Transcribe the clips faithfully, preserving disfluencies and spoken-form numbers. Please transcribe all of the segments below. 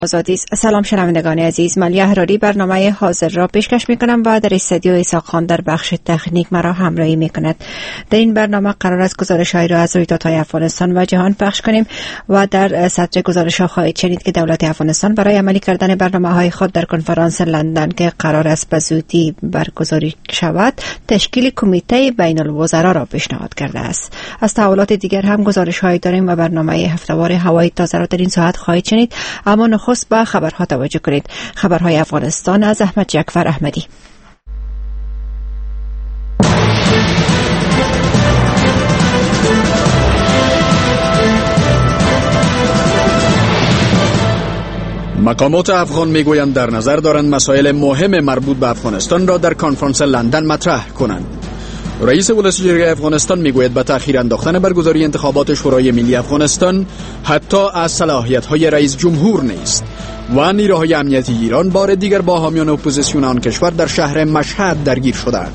آزادی. سلام شنوندگان عزیز، ملیه احراری برنامه حاضر را پیشکش می کنم و در استودیو ایساق خان در بخش تکنیک مرا همراهی می کند. در این برنامه قرار است گزارش هایی را از رویدادهای افغانستان و جهان پخش کنیم و در سطر گزارش ها خواهید شنید که دولت افغانستان برای عملی کردن برنامه های خود در کنفرانس لندن که قرار است به زودی برگزاری شود تشکیل کمیته بین الوزرا را پیشنهاد کرده است. از تحولات دیگر هم گزارش هایی داریم و برنامه هفته‌وار هوای تازه را در این ساعت خواهید شنید. اما نخست به خبرها توجه کنید. خبرهای افغانستان از احمد جعفر احمدی. مقامات افغان میگویند در نظر دارند مسائل مهم مربوط به افغانستان را در کنفرانس لندن مطرح کنند. رئیس ولسی جرگه افغانستان میگوید به تأخیر انداختن برگزاری انتخابات شورای ملی افغانستان حتی از صلاحیت‌های رئیس جمهور نیست و نیروهای امنیتی ایران بار دیگر با حامیان اپوزیسیون آن کشور در شهر مشهد درگیر شدند.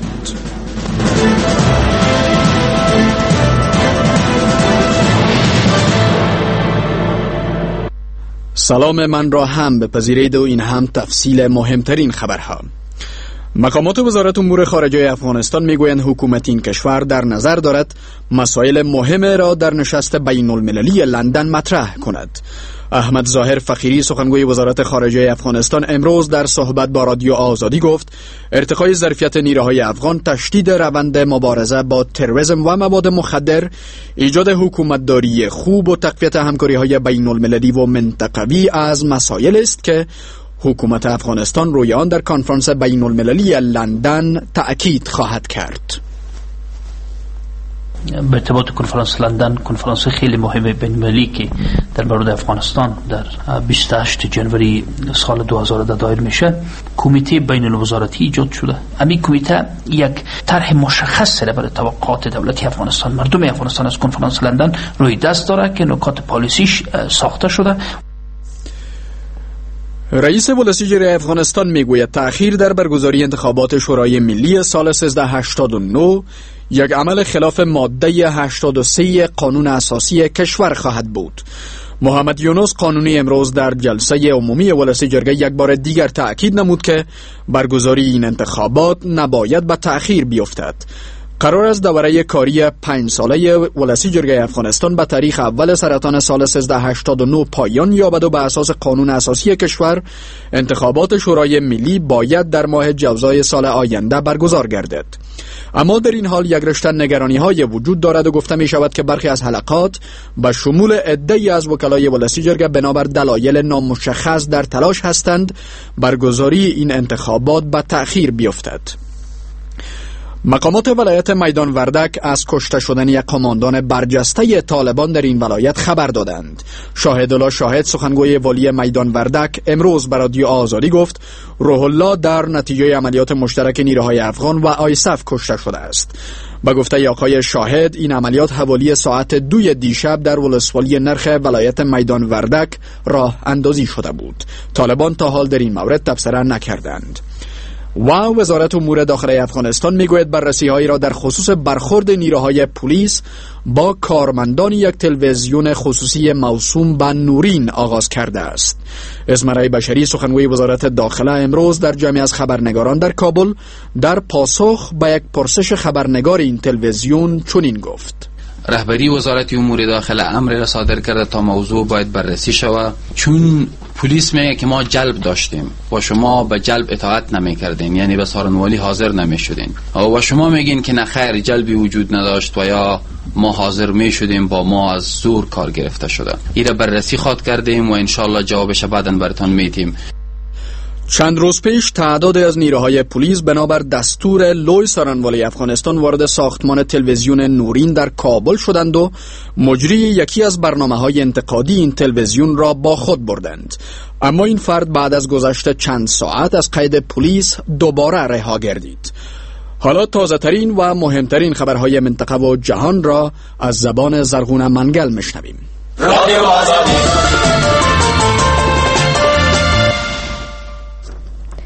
سلام من را هم بپذیرید و این هم تفصیل مهمترین خبرها. مقامات وزارت امور خارجه افغانستان میگویند حکومت این کشور در نظر دارد مسائل مهم را در نشست بین المللی لندن مطرح کند. احمد ظاهر فخیری سخنگوی وزارت خارجه افغانستان امروز در صحبت با رادیو آزادی گفت ارتقای ظرفیت نیروهای افغان، تشدید روند مبارزه با تروریسم و مواد مخدر، ایجاد حکومتداری خوب و تقویت همکاری‌های بین المللی و منطقوی از مسائل است که حکومت افغانستان روی آن در کنفرانس بین المللی لندن تأکید خواهد کرد. به ارتباط کنفرانس لندن، کنفرانس خیلی مهم بین المللی که در مورد افغانستان در بیست و هشتم ژانویه سال دو هزار دایر میشه، کمیته بین الوزارتی ایجاد شده. همین کمیته یک طرح مشخص برای توقعات دولت افغانستان، مردم افغانستان از کنفرانس لندن روی دست داره که نکات پالیسیش ساخته شده. رئیس ولسی جرگه افغانستان میگوید تأخیر در برگزاری انتخابات شورای ملی سال سیزده هشتاد و نه یک عمل خلاف ماده هشتاد و سه قانون اساسی کشور خواهد بود. محمد یونس قانونی امروز در جلسه عمومی ولسی جرگه یک بار دیگر تأکید نمود که برگزاری این انتخابات نباید به تأخیر بیفتد. قرار است دوره کاری پنج ساله ولسی جرگه افغانستان به تاریخ اول سرطان سال سیزده هشتاد و نه پایان یابد و به اساس قانون اساسی کشور انتخابات شورای ملی باید در ماه جوزای سال آینده برگزار گردد. اما در این حال یک رشته نگرانی‌های وجود دارد و گفته می شود که برخی از حلقات به شمول عده‌ای از وکلای ولسی جرگه بنابر دلایل نامشخص در تلاش هستند برگزاری این انتخابات به تأخیر بیفتد. مقامات ولایت میدان وردک از کشته شدن یک قماندان برجسته طالبان در این ولایت خبر دادند. شاهد الله شاهد سخنگوی والی میدان وردک امروز به رادیو آزادی گفت روح الله در نتیجه عملیات مشترک نیروهای افغان و آیسف کشته شده است. با گفته آقای شاهد این عملیات حوالی ساعت دوی دیشب در ولسوالی نرخ ولایت میدان وردک راه اندازی شده بود. طالبان تا حال در این مورد تبصره نکردند. و وزارت امور داخلی افغانستان میگوید بررسی‌هایی را در خصوص برخورد نیروهای پلیس با کارمندان یک تلویزیون خصوصی موسوم به نورین آغاز کرده است. اسمرای بشری سخنگوی وزارت داخله امروز در جمعی از خبرنگاران در کابل در پاسخ به یک پرسش خبرنگار این تلویزیون چنین گفت: رهبری وزارت امور داخله امر را صادر کرده تا موضوع باید بررسی شود، چون پلیس میگه که ما جلب داشتیم و شما به جلب اطاعت نمی کردین، یعنی به سارنوالی حاضر نمی شدین و شما میگین که نه خیر جلبی وجود نداشت و یا ما حاضر می شدیم با ما از زور کار گرفته شده. این را بررسی خواد کردیم و انشالله جوابش بعداً براتون میدیم. چند روز پیش تعدادی از نیروهای پلیس بنابر دستور لوی سارنوالی افغانستان وارد ساختمان تلویزیون نورین در کابل شدند و مجری یکی از برنامه‌های انتقادی این تلویزیون را با خود بردند. اما این فرد بعد از گذشت چند ساعت از قید پلیس دوباره رها گردید. حالا تازه ترین و مهمترین خبرهای منطقه و جهان را از زبان زرغون منگل میشنویم. رادیو آزادی.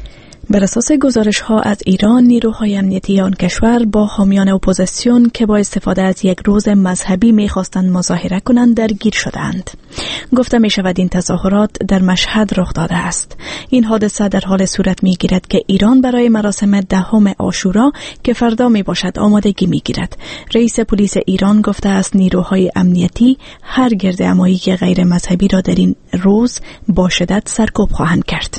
بر اساس گزارش‌ها از ایران، نیروهای امنیتی آن کشور با حامیان اپوزیسیون که با استفاده از یک روز مذهبی می‌خواستند مظاهره کنند درگیر شدند. گفته می‌شود این تظاهرات در مشهد رخ داده است. این حادثه در حال صورت می‌گیرد که ایران برای مراسم دهم عاشورا که فردا میباشد آمادگی می‌گیرد. رئیس پلیس ایران گفته است نیروهای امنیتی هر گردهمایی غیر مذهبی را در این روز با شدت سرکوب خواهند کرد.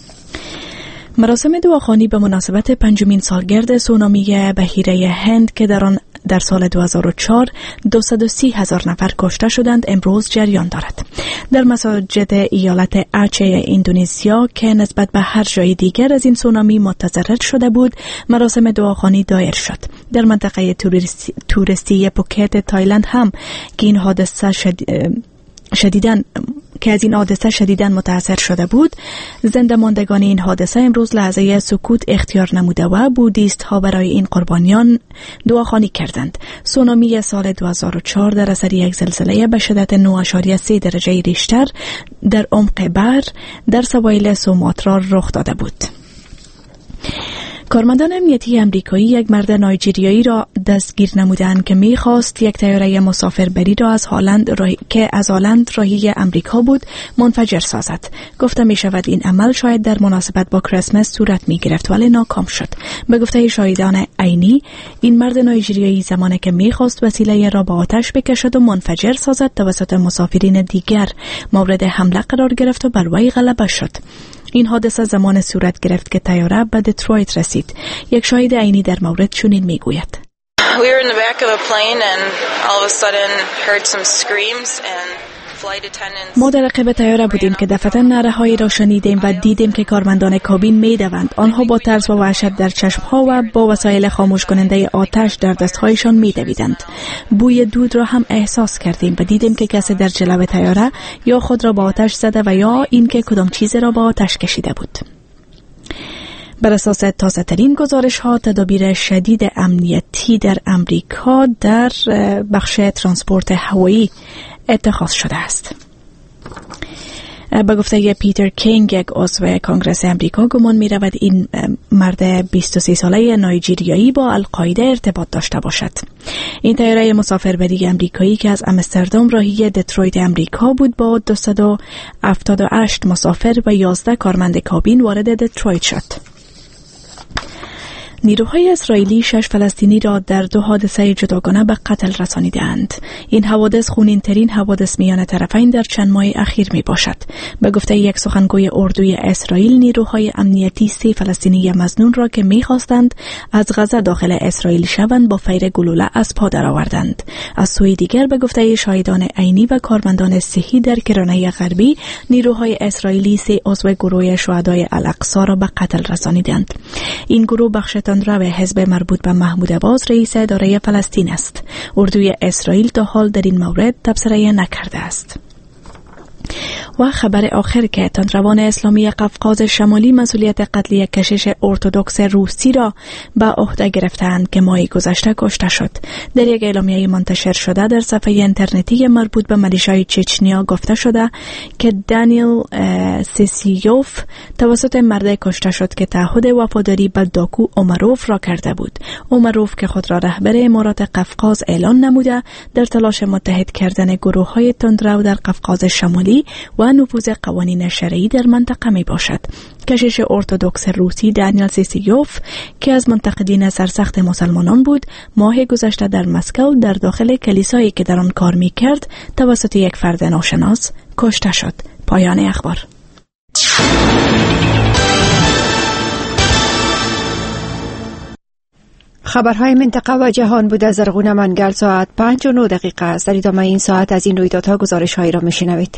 مراسم دعاخوانی به مناسبت پنجمین سالگرد سونامی بحیره هند که در آن در سال دو هزار و چهار دویست و سی هزار نفر کشته شدند امروز جریان دارد. در مساجد ایالت آچه اندونزیا که نسبت به هر جای دیگر از این سونامی متضرر شده بود، مراسم دعاخوانی دایر شد. در منطقه توریستی, توریستی پوکت تایلند هم که این حادثه شد... شدیداً که از این حادثه شدیداً متاثر شده بود، زنده ماندگان این حادثه امروز لحظه سکوت اختیار نموده و بودیست ها برای این قربانیان دعاخوانی کردند. سونامی سال دو هزار و چهار در اثر یک زلزله به شدت نه ممیز سه درجه ریشتر در عمق بر در سواحل سوماترا رخ داده بود. کارمندان امنیتی امریکایی یک مرد نایجریایی را دستگیر نمودند که می‌خواست یک طیاره مسافربری را از هالند راهی... که از هالند راهی امریکا بود منفجر سازد. گفته می‌شود این عمل شاید در مناسبت با کریسمس صورت می‌گرفت ولی ناکام شد. به گفته شاهدان عینی، این مرد نایجریایی زمانی که می‌خواست وسیله را با آتش بکشد و منفجر سازد توسط مسافرین دیگر مورد حمله قرار گرفت و بر وی غلبه شد. این حادثه زمان صورت گرفت که طیاره به دیترویت رسید. یک شاهد عینی در مورد چنین میگوید: We were in the back of a plane and all of a sudden heard some screams and ما در عقب طیاره بودیم که دفعتاً نعره‌هایی را شنیدیم و دیدیم که کارمندان کابین می‌دوند. آنها با ترس و وحشت در چشم‌ها و با وسایل خاموش کننده آتش در دست‌هایشان می‌دویدند. بوی دود را هم احساس کردیم و دیدیم که کسی در جلو طیاره یا خود را با آتش زده و یا اینکه کدام چیزی را با آتش کشیده بود. بر اساس تازه ترین گزارش ها، تدابیر شدید امنیتی در امریکا در بخش ترانسپورت هوایی اتخاذ شده است. به گفته پیتر کینگ، یک عضو کنگره امریکا، گمان می رود این مرد بیست و سه ساله نایجریایی با القاعده ارتباط داشته باشد. این طیاره مسافربری امریکایی که از آمستردام راهی دیترویت امریکا بود با دویست و هفتاد و هشت مسافر و یازده کارمند کابین وارد دیترویت شد. نیروهای اسرائیلی شش فلسطینی را در دو حادثه جداگانه به قتل رسانیدند. این حوادث خونین ترین حوادث میان طرفین در چند ماه اخیر می باشد. به گفته یک سخنگوی اردوی اسرائیل، نیروهای امنیتی سه فلسطینی مظنون را که می خواستند از غزه داخل اسرائیل شوند با فیر گلوله از پا درآوردند. از سوی دیگر به گفته شاهدان عینی و کارمندان صحی در کرانه غربی، نیروهای اسرائیلی سه عضو گروه شهدای الاقصی را به قتل رسانیدند. این گروه بخش تندرو حزب مربوط به محمود عباس رئیس اداره فلسطین است. اردوی اسرائیل تا حال در این مورد تبصره نکرده است. و خبر آخر که تندروان اسلامی قفقاز شمالی مسئولیت قتل یک کشیش ارتدوکس روسی را به عهده گرفتند که ماه گذشته کشته شد. در یک اعلامیه منتشر شده در صفحه اینترنتی مربوط به ملیشای چچنیا گفته شده که دانیل سیسیوف توسط مرد کشته شد که تعهد وفاداری به داکو اومروف را کرده بود. اومروف که خود را رهبر امارات قفقاز اعلان نموده، در تلاش متحد کردن گروه‌های تندرو در قفقاز شمالی و نفوذ قوانین شرعی در منطقه می باشد. کشیش ارتدوکس روسی دانیل سیسیوف که از منتقدین سرسخت مسلمانان بود، ماه گذشته در مسکو در داخل کلیسایی که در آن کار می کرد توسط یک فرد ناشناس کشته شد. پایان اخبار. خبرهای منطقه و جهان بود از زرغون منگل. ساعت پنج و نه دقیقه است. در ادامه این ساعت از این رویدادها گزارش هایی را میشنوید.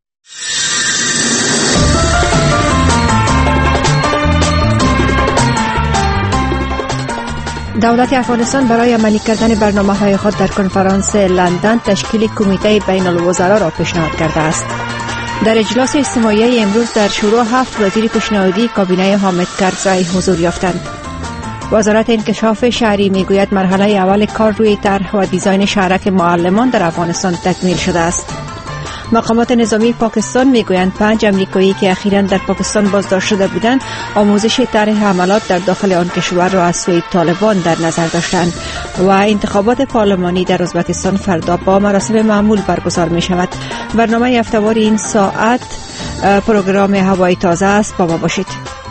دولت افغانستان برای عملی کردن برنامه‌های خود در کنفرانس لندن تشکیل کمیته بین الوزرا را پیشنهاد کرده است. در اجلاس اجتماعی امروز در شروع هفت وزیر پیشنهادی کابینه حامد کرزی حضور یافتند. وزارت انکشاف شهری میگوید مرحله اول کار روی طرح و دیزاین شهرک معلمان در افغانستان تکمیل شده است. مقامات نظامی پاکستان میگویند پنج امریکایی که اخیراً در پاکستان بازداشت شده بودند آموزش طرح حملات در داخل آن کشور را از سوی طالبان در نظر داشتند. و انتخابات پارلمانی در ازبکستان فردا با مراسم معمول برگزار می شود. برنامه هفته‌وار این ساعت پروگرام هوای تازه است. با ما باشید.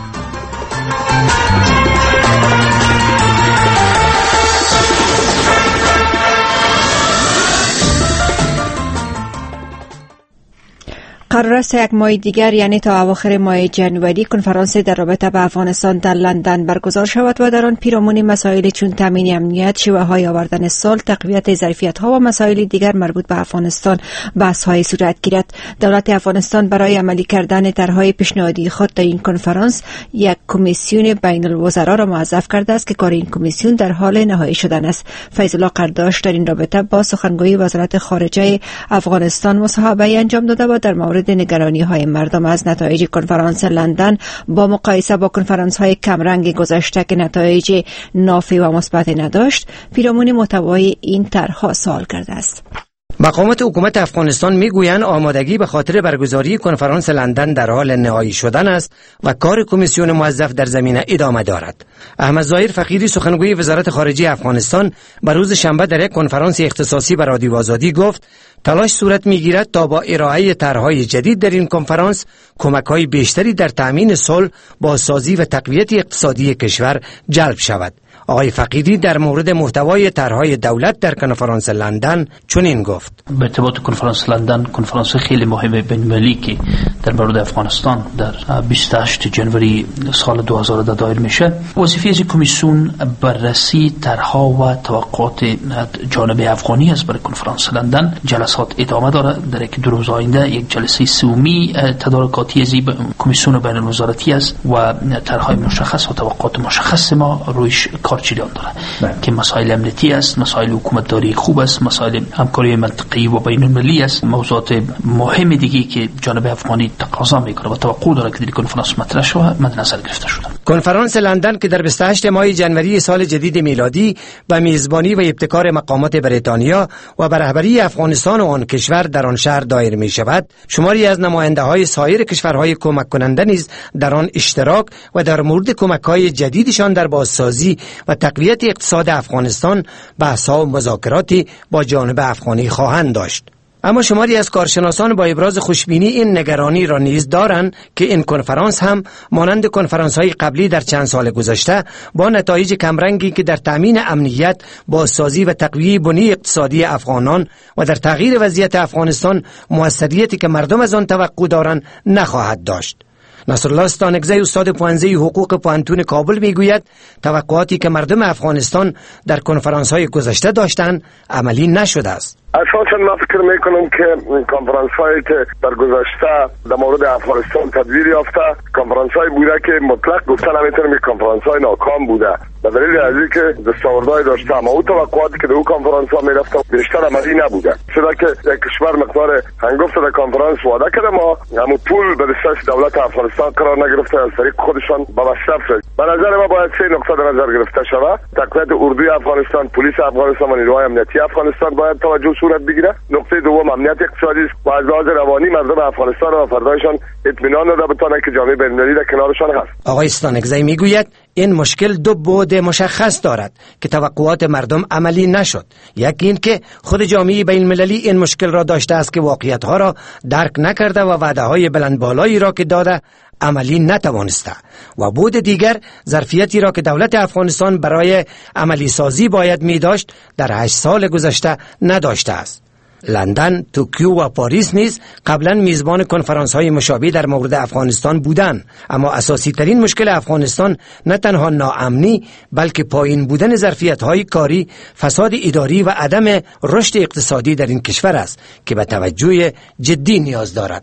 قرار است یک ماه دیگر یعنی تا اواخر ماه جنوری کنفرانس در رابطه با افغانستان در لندن برگزار شود و در آن پیرامون مسائل چون تامین امنیت، شیوه‌های آوردن صلح، تقویت ظرفیت‌ها و مسائل دیگر مربوط به افغانستان بحث‌های صورت گیرد. دولت افغانستان برای عملی کردن طرح‌های پیشنهادی خود در این کنفرانس یک کمیسیون بین الوزرا را موظف کرده است که کار این کمیسیون در حال نهایی شدن است. فیض الله قرداش در این رابطه با سخنگوی وزارت خارجه افغانستان مصاحبه انجام داده و در مورد نگرانی های مردم از نتایج کنفرانس لندن با مقایسه با کنفرانس های کمرنگ گذشته که نتایج نافی و مثبت نداشت، پیرامون محتوای این طرح‌ها سوال کرده است. مقامات حکومت افغانستان میگویند آمادگی به خاطر برگزاری کنفرانس لندن در حال نهایی شدن است و کار کمیسیون موظف در زمینه ادامه دارد. احمد ظاهر فقیری سخنگوی وزارت خارجه افغانستان به روز شنبه در یک کنفرانس اختصاصی به رادیو آزادی گفت تلاش صورت میگیرد تا با ارائه طرح‌های جدید در این کنفرانس کمک‌های بیشتری در تأمین صلح، بازسازی و تقویت اقتصادی کشور جلب شود. آقای فقیدی در مورد محتوای طرح‌های دولت در کنفرانس لندن چنین گفت: به ارتباط کنفرانس لندن کنفرانس خیلی مهم بین‌المللی که در مورد افغانستان در بیست و هشت جنوری سال دو هزار دایر میشه، وظیفه از کمیسیون بررسی طرح‌ها و توقعات جانب افغانی است. برای کنفرانس لندن جلسات ادامه دارد. در یک دو روز آینده یک جلسه سومی تدارکاتی از کمیسیون بین الوزارتی است و طرح‌های مشخص و توقعات مشخص ما رویش کار چیدان داره که مسائل امنیتی است، مسائل حکومتداری خوب است، مسائل همکاری منطقه‌ای و بین‌المللی است، موضوعات مهم دیگه که جانب افغانی تقاضا میکنه و توقع داره که در کنفرانس مطرح شود مد نظر گرفته شده. کنفرانس لندن که در بیست و هشت ماه جنوری سال جدید میلادی به میزبانی و ابتکار مقامات بریتانیا و به رهبری افغانستان و آن کشور در آن شهر دایر می شود، شماری از نماینده‌های سایر کشورهای کمک کننده نیز در آن اشتراک و در مورد کمک‌های جدیدشان در بازسازی و تقویت اقتصاد افغانستان بحث‌ها و مذاکراتی با جانب افغانی خواهند داشت. اما شماری از کارشناسان با ابراز خوشبینی این نگرانی را نیز دارند که این کنفرانس هم مانند کنفرانس‌های قبلی در چند سال گذشته با نتایج کمرنگی که در تامین امنیت، بازسازی و تقویت بنیه اقتصادی افغانان و در تغییر وضعیت افغانستان موثریتی که مردم از آن توقع دارند نخواهد داشت. نصرالله استانکزی استاد پوهنځی حقوق پوهنتون کابل میگوید توقعاتی که مردم افغانستان در کنفرانس‌های گذشته داشتند عملی نشده است. اساساً من فکر میکنم که کنفرانس هایی که در گذشته در مورد افغانستان تدویر یافته کنفرانس هایی بوده که مطلق گفتن نمیتونم که کنفرانس های ناکام بوده به دلیل از اینکه دستاوردهای داشته اما او توقعاتی که در او کنفرانس ها میرفته بیشتر عملی نبوده. چرا که یک کشور مقدار هنگفت در کنفرانس وعده کرده ما همون پول به دست دولت افغانستان قرار نگرفته از طریق خودشان به مصرف شد. به نظر ما باید سه نقطه در نظر گرفته شود: تقویت اردوی افغانستان، پلیس افغانستان و نیروهای امنیتی افغانستان باید توجه صورت بگیره. نقطه دوم امنیت اقتصادی است و از لحاظ روانی مردم افغانستان و فردایشان اطمینان داده بتونه که جامعه بین‌المللی در کنارشان هست. آقای استانکزی میگوید این مشکل دو بعد مشخص دارد که توقعات مردم عملی نشد. یکی این که خود جامعه بین‌المللی این مشکل را داشته است که واقعیت‌ها را درک نکرده و وعده‌های بلند بالایی را که داده عملی نتوانسته، و بود دیگر ظرفیتی را که دولت افغانستان برای عملی سازی باید می داشت در هشت سال گذشته نداشته است. لندن، توکیو و پاریس نیز قبلا میزبان کنفرانس های مشابه در مورد افغانستان بودند، اما اساسی ترین مشکل افغانستان نه تنها ناامنی بلکه پایین بودن ظرفیت های کاری، فساد اداری و عدم رشد اقتصادی در این کشور است که به توجه جدی نیاز دارد.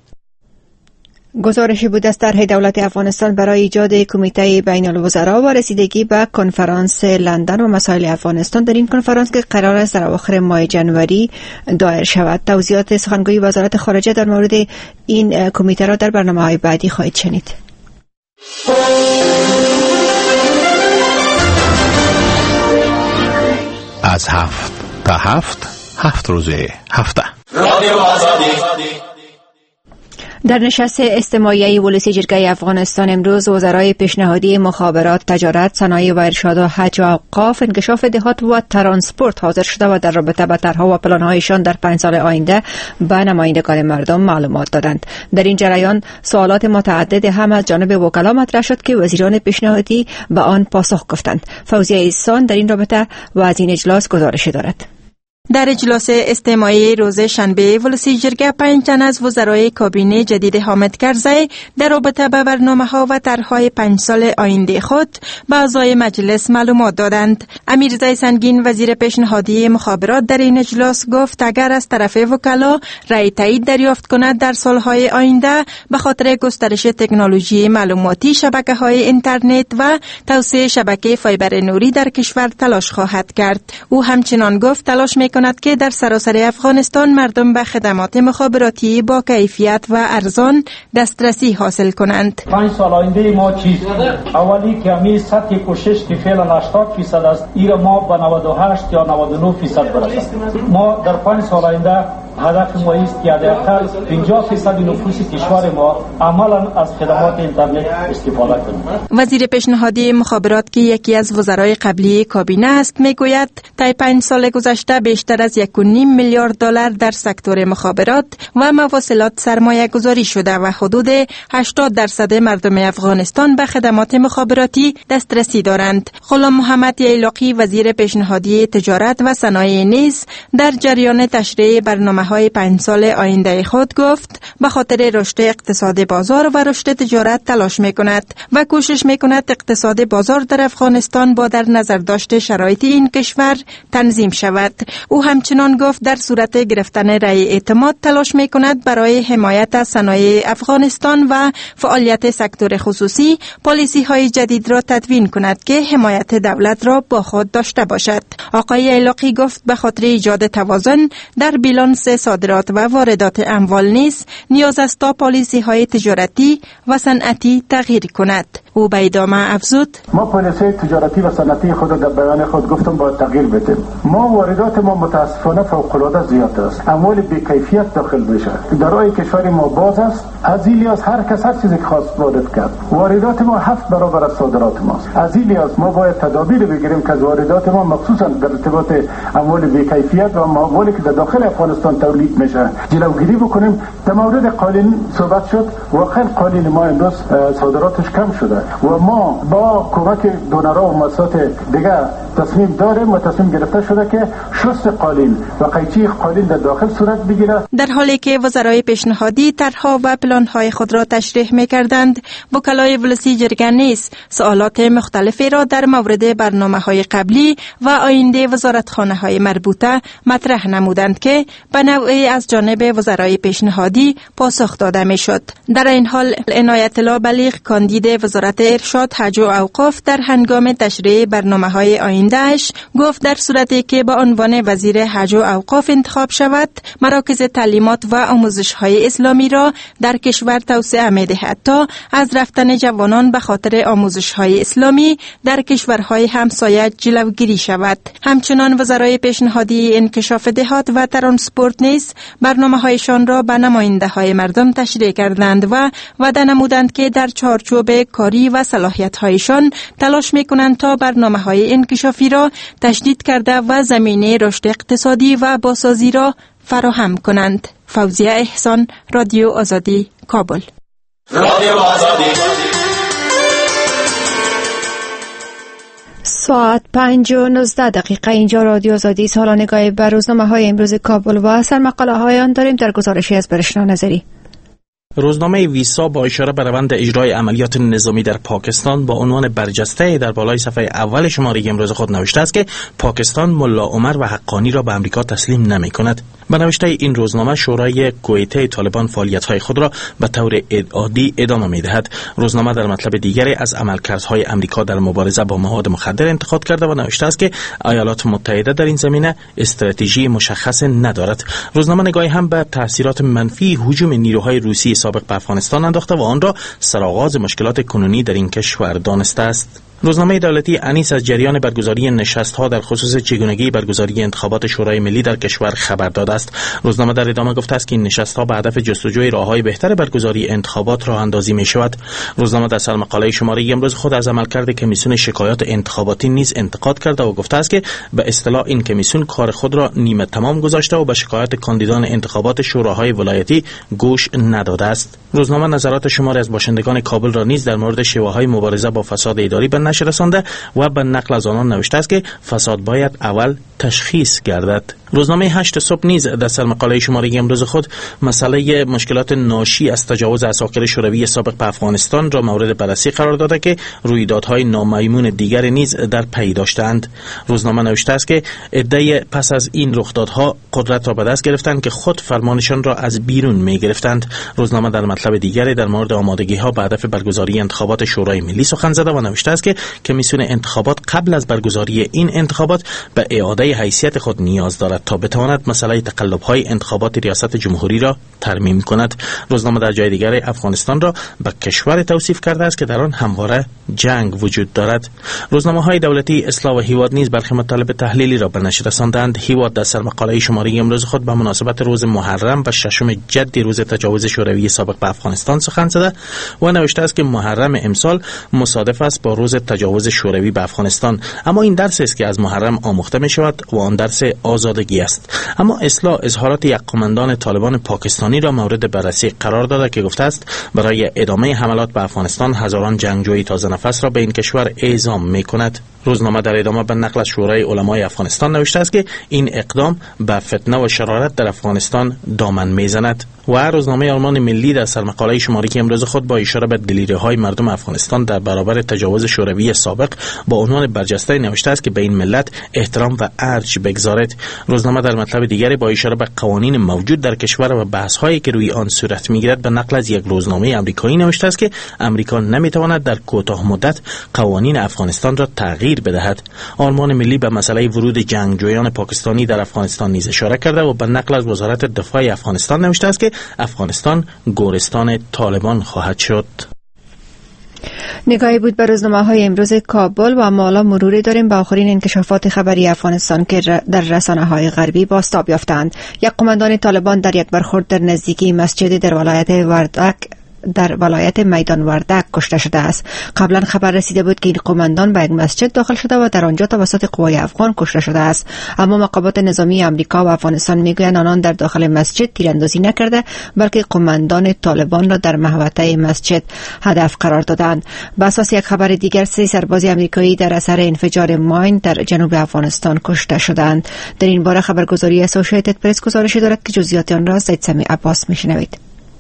گزارشی بود از طرح دولت افغانستان برای ایجاد کمیته بین الوزرا و رسیدگی به کنفرانس لندن و مسائل افغانستان در این کنفرانس که قرار است در اواخر ماه جنوری دایر شود. توضیحات سخنگوی وزارت خارجه در مورد این کمیته را در برنامه‌های بعدی خواهید شنید. از هفت تا هفت هفت روزه هفته رادیو آزادی در نشست اجتماعی ولسی جرگه افغانستان امروز وزرای پیشنهادی مخابرات، تجارت، صنایع و ارشاد و حج و اوقاف، انکشاف دهات و ترانسپورت حاضر شده و در رابطه با طرحها و پلان‌هایشان در پنج سال آینده به نمایندگان مردم معلومات دادند. در این جریان سوالات متعدد هم از جانب وکلا مطرح شد که وزیران پیشنهادی به آن پاسخ گفتند. فوزیه احسان در این رابطه و از این اجلاس گزارش دارد. در اجلاس اجتماعی روز شنبه ولسی جرگه پنج تن از وزرای کابینه جدید حامد کرزی در رابطه با برنامه‌ها و طرح‌های پنج سال آینده خود به اعضای مجلس معلومات دادند. امیرزی سنگین وزیر پیشنهادی مخابرات در این اجلاس گفت اگر از طرف وکلا رأی تایید دریافت کند در سالهای آینده به خاطر گسترش تکنولوژی معلوماتی، شبکه‌های اینترنت و توسعه شبکه فایبر نوری در کشور تلاش خواهد کرد. او همچنان گفت تلاش می کند که در سراسر افغانستان مردم به خدمات مخابراتی با کیفیت و ارزان دسترسی حاصل کنند. پنج سال آینده ما چیست؟ اولی که همی سطح کوشش که فعلا هشتاد درصد است، ایرا ما به نود و هشت یا نود و نه درصد برسیم. ما در پنج سال آینده هدف ما است که حداقل پنجاه درصد نفوس کشور ما عملاً از خدمات اینترنت استفاده کنند. وزیر پیشنهادی مخابرات که یکی از وزرای قبلی کابینه است میگوید طی پنج سال گذشته بیشتر از یک و نیم میلیارد دلار در سکتور مخابرات و مواصلات سرمایه گذاری شده و حدود هشتاد درصد مردم افغانستان به خدمات مخابراتی دسترسی دارند. غلام محمد ییلاقی وزیر پیشنهادی تجارت و صنایع نیز در جریان تشریح برنامه‌های پنج سال آینده خود گفت به خاطر رشد اقتصاد بازار و رشد تجارت تلاش می‌کند و کوشش می‌کند اقتصاد بازار در افغانستان با در نظر داشت شرایط این کشور تنظیم شود. او همچنان گفت در صورت گرفتن رأی اعتماد تلاش می‌کند برای حمایت از صنایع افغانستان و فعالیت سکتور خصوصی پالیسی‌های جدید را تدوین کند که حمایت دولت را با خود داشته باشد. آقای ییلاقی گفت به خاطر ایجاد توازن در بیلانس صادرات و واردات اموال نیز نیاز است تا پالیسی‌های تجارتی و صنعتی تغییر کند. او به ادامه افزود ما پالیسی تجارتی و صنعتی خود در بیان خود گفتم باید تغییر بدیم. ما واردات ما متاسفانه فوق‌العاده زیاد است. اموال بی‌کیفیت داخل میشه. دارای کشور ما باز است. از این لحاظ هر کس هر چیزی که خواست وارد کرد. واردات ما هفت برابر از صادرات ماست. از این لحاظ ما باید تدابیر بگیریم که واردات ما مخصوصا در ارتباط اموال بی‌کیفیت و اموالی که در داخل افغانستان تولید میشه جلوگیری بکنیم. در مورد قالین صحبت شد. واقعا قالین ما امروز صادراتش کم شده و ما با کمک دونرها و مؤسسات دیگه تصمیم داریم و تصمیم گرفته شده که شست قالین و قیچی قالین در داخل صورت بگیره. در حالی که وزرای پیشنهادی طرح‌ها و پلان‌های خود را تشریح می‌کردند، وکلای ولسی جرگه نیز سوالات مختلفی را در مورد برنامه‌های قبلی و آینده وزارتخانه‌های مربوطه مطرح نمودند که به نوعی از جانب وزرای پیشنهادی پاسخ داده می‌شد. در این حال عنایت الله بلیغ کاندید وزارت ارشاد، حج و اوقاف در هنگام تشریح برنامه‌های آینده‌اش گفت در صورتی که با عنوان وزیر حج و اوقاف انتخاب شود، مراکز تعلیمات و آموزش‌های اسلامی را در کشور توسعه می‌دهد تا از رفتن جوانان به خاطر آموزش‌های اسلامی در کشورهای همسایه جلوگیری شود. همچنان وزرای پیشنهادی انکشاف دهات و ترانسپورت نیز برنامه‌هایشان را به نماینده‌های مردم تشریح کردند و وعده نمودند که در چارچوب کاری و صلاحیت‌هایشان تلاش می‌کنند تا برنامه‌های انکشافی را تشدید کرده و زمینه رشد اقتصادی و بازسازی را فراهم کنند. فوزیه احسان، رادیو آزادی، کابل. رادیو آزادی. ساعت پنج و نوزده دقیقه اینجا رادیو آزادی. حالا نگاهی بر روزنامه‌های امروز کابل و سرمقاله‌های آن داریم در گزارشی از برشنا نظری. روزنامه ویسا با اشاره به روند اجرای عملیات نظامی در پاکستان با عنوان برجسته در بالای صفحه اول شماره امروز خود نوشته است که پاکستان ملا عمر و حقانی را به امریکا تسلیم نمی کند. به نوشته این روزنامه شورای کویته طالبان فعالیت‌های خود را به طور عادی ادامه می‌دهد. روزنامه در مطلب دیگری از عملکردهای امریکا در مبارزه با مواد مخدر انتقاد کرده و نوشته است که ایالات متحده در این زمینه استراتژی مشخص ندارد. روزنامه نگاهی هم به تأثیرات منفی هجوم نیروهای روسی سابق به افغانستان انداخته و آن را سرآغاز مشکلات کنونی در این کشور دانسته است. روزنامه دولتی انیس از جریان برگزاری نشست‌ها در خصوص چگونگی برگزاری انتخابات شورای ملی در کشور خبر داده است. روزنامه در ادامه گفته است که این نشست‌ها به هدف جستجوی راه‌های بهتر برگزاری انتخابات راه اندازی می‌شود. روزنامه در سرمقاله شماره امروز خود از عملکرد کمیسیون شکایات انتخاباتی نیز انتقاد کرده و گفته است که به اصطلاح این کمیسیون کار خود را نیمه تمام گذاشته و به شکایات کاندیدان انتخابات شوراهای ولایتی گوش نداده است. روزنامه نظرات شماری از باشندگان کابل را نیز در مورد شیوه‌های مبارزه با فساد اداری به نشر رسانده و به نقل از آنان نوشته است که فساد باید اول تشخیص گردد. روزنامه هشت صبح نیز در سرمقاله شماره امروز خود مسئله مشکلات ناشی از تجاوز عساکر شوروی سابق به افغانستان را مورد بررسی قرار داده که رویدادهای نامیمون دیگر نیز در پی داشتند. روزنامه نوشته است که عده پس از این رخدادها قدرت را به دست گرفتند که خود فرمانشان را از بیرون می گرفتند. روزنامه در مطلب دیگری در مورد آمادگی ها به هدف برگزاری انتخابات شورای ملی سخن زده و نوشته است که کمیسیون انتخابات قبل از برگزاری این انتخابات به اعاده حیثیت خود نیاز دارد تا بتواند مسئله تقلب‌های انتخابات ریاست جمهوری را ترمیم کند. روزنامه در جای دیگر افغانستان را به کشور توصیف کرده است که در آن همواره جنگ وجود دارد. روزنامه‌های دولتی اصلاح و هیواد نیز برخی مطالب تحلیلی را به نشر رساندند. هیواد در سرمقاله شماره امروز خود به مناسبت روز محرم و ششم جدی روز تجاوز شوروی سابق به افغانستان سخن زده و نوشته است که محرم امسال مصادف است با روز تجاوز شوروی به افغانستان، اما این درس است که از محرم آموخته می شود و آن درس آزادگی است. اما اصلاح اظهارات یک قماندان طالبان پاکستانی را مورد بررسی قرار داده که گفته است برای ادامه حملات به افغانستان هزاران جنگجوی تازه نفس را به این کشور اعزام می کند. روزنامه در ادامه به نقل از شورای علمای افغانستان نوشته است که این اقدام به فتنه و شرارت در افغانستان دامن میزند و روزنامه آلمان ملی در سرمقاله شماره امروز خود با اشاره به دلیری‌های مردم افغانستان در برابر تجاوز شوروی سابق با عنوان برجسته نوشته است که به این ملت احترام و ارج بگذارد. روزنامه در مطلب دیگری با اشاره به قوانین موجود در کشور و بحث‌هایی که روی آن صورت می‌گیرد به نقل از یک روزنامه آمریکایی نوشته است که آمریکا نمی‌تواند در کوتاه مدت قوانین افغانستان را تغییر بدهد. آلمان ملی به مسئله ورود جنگجویان پاکستانی در افغانستان نیز اشاره کرده و به نقل از وزارت دفاع افغانستان نوشته است که افغانستان گورستان طالبان خواهد شد. نگاهی بود به روزنامه‌های امروز کابل و اما حالا مروری داریم به آخرین انکشافات خبری افغانستان که در رسانه‌های غربی بازتاب یافتند. یک قماندان طالبان در یک برخورد در نزدیکی مسجدی در ولایت وردک در ولایت میدان وردک کشته شده است. قبلا خبر رسیده بود که این قماندان به یک مسجد داخل شده و در آنجا توسط قوای افغان کشته شده است، اما مقامات نظامی آمریکا و افغانستان میگویند آنان در داخل مسجد تیراندازی نکرده بلکه قماندان طالبان را در محوطه مسجد هدف قرار دادند. بر اساس یک خبر دیگر سه سرباز آمریکایی در اثر انفجار ماین در جنوب افغانستان کشته شدند. در این باره خبرگزاری اسوسییتد پرس گزارشی دارد که جزئیات آن را سید سمی عباس میشنوید.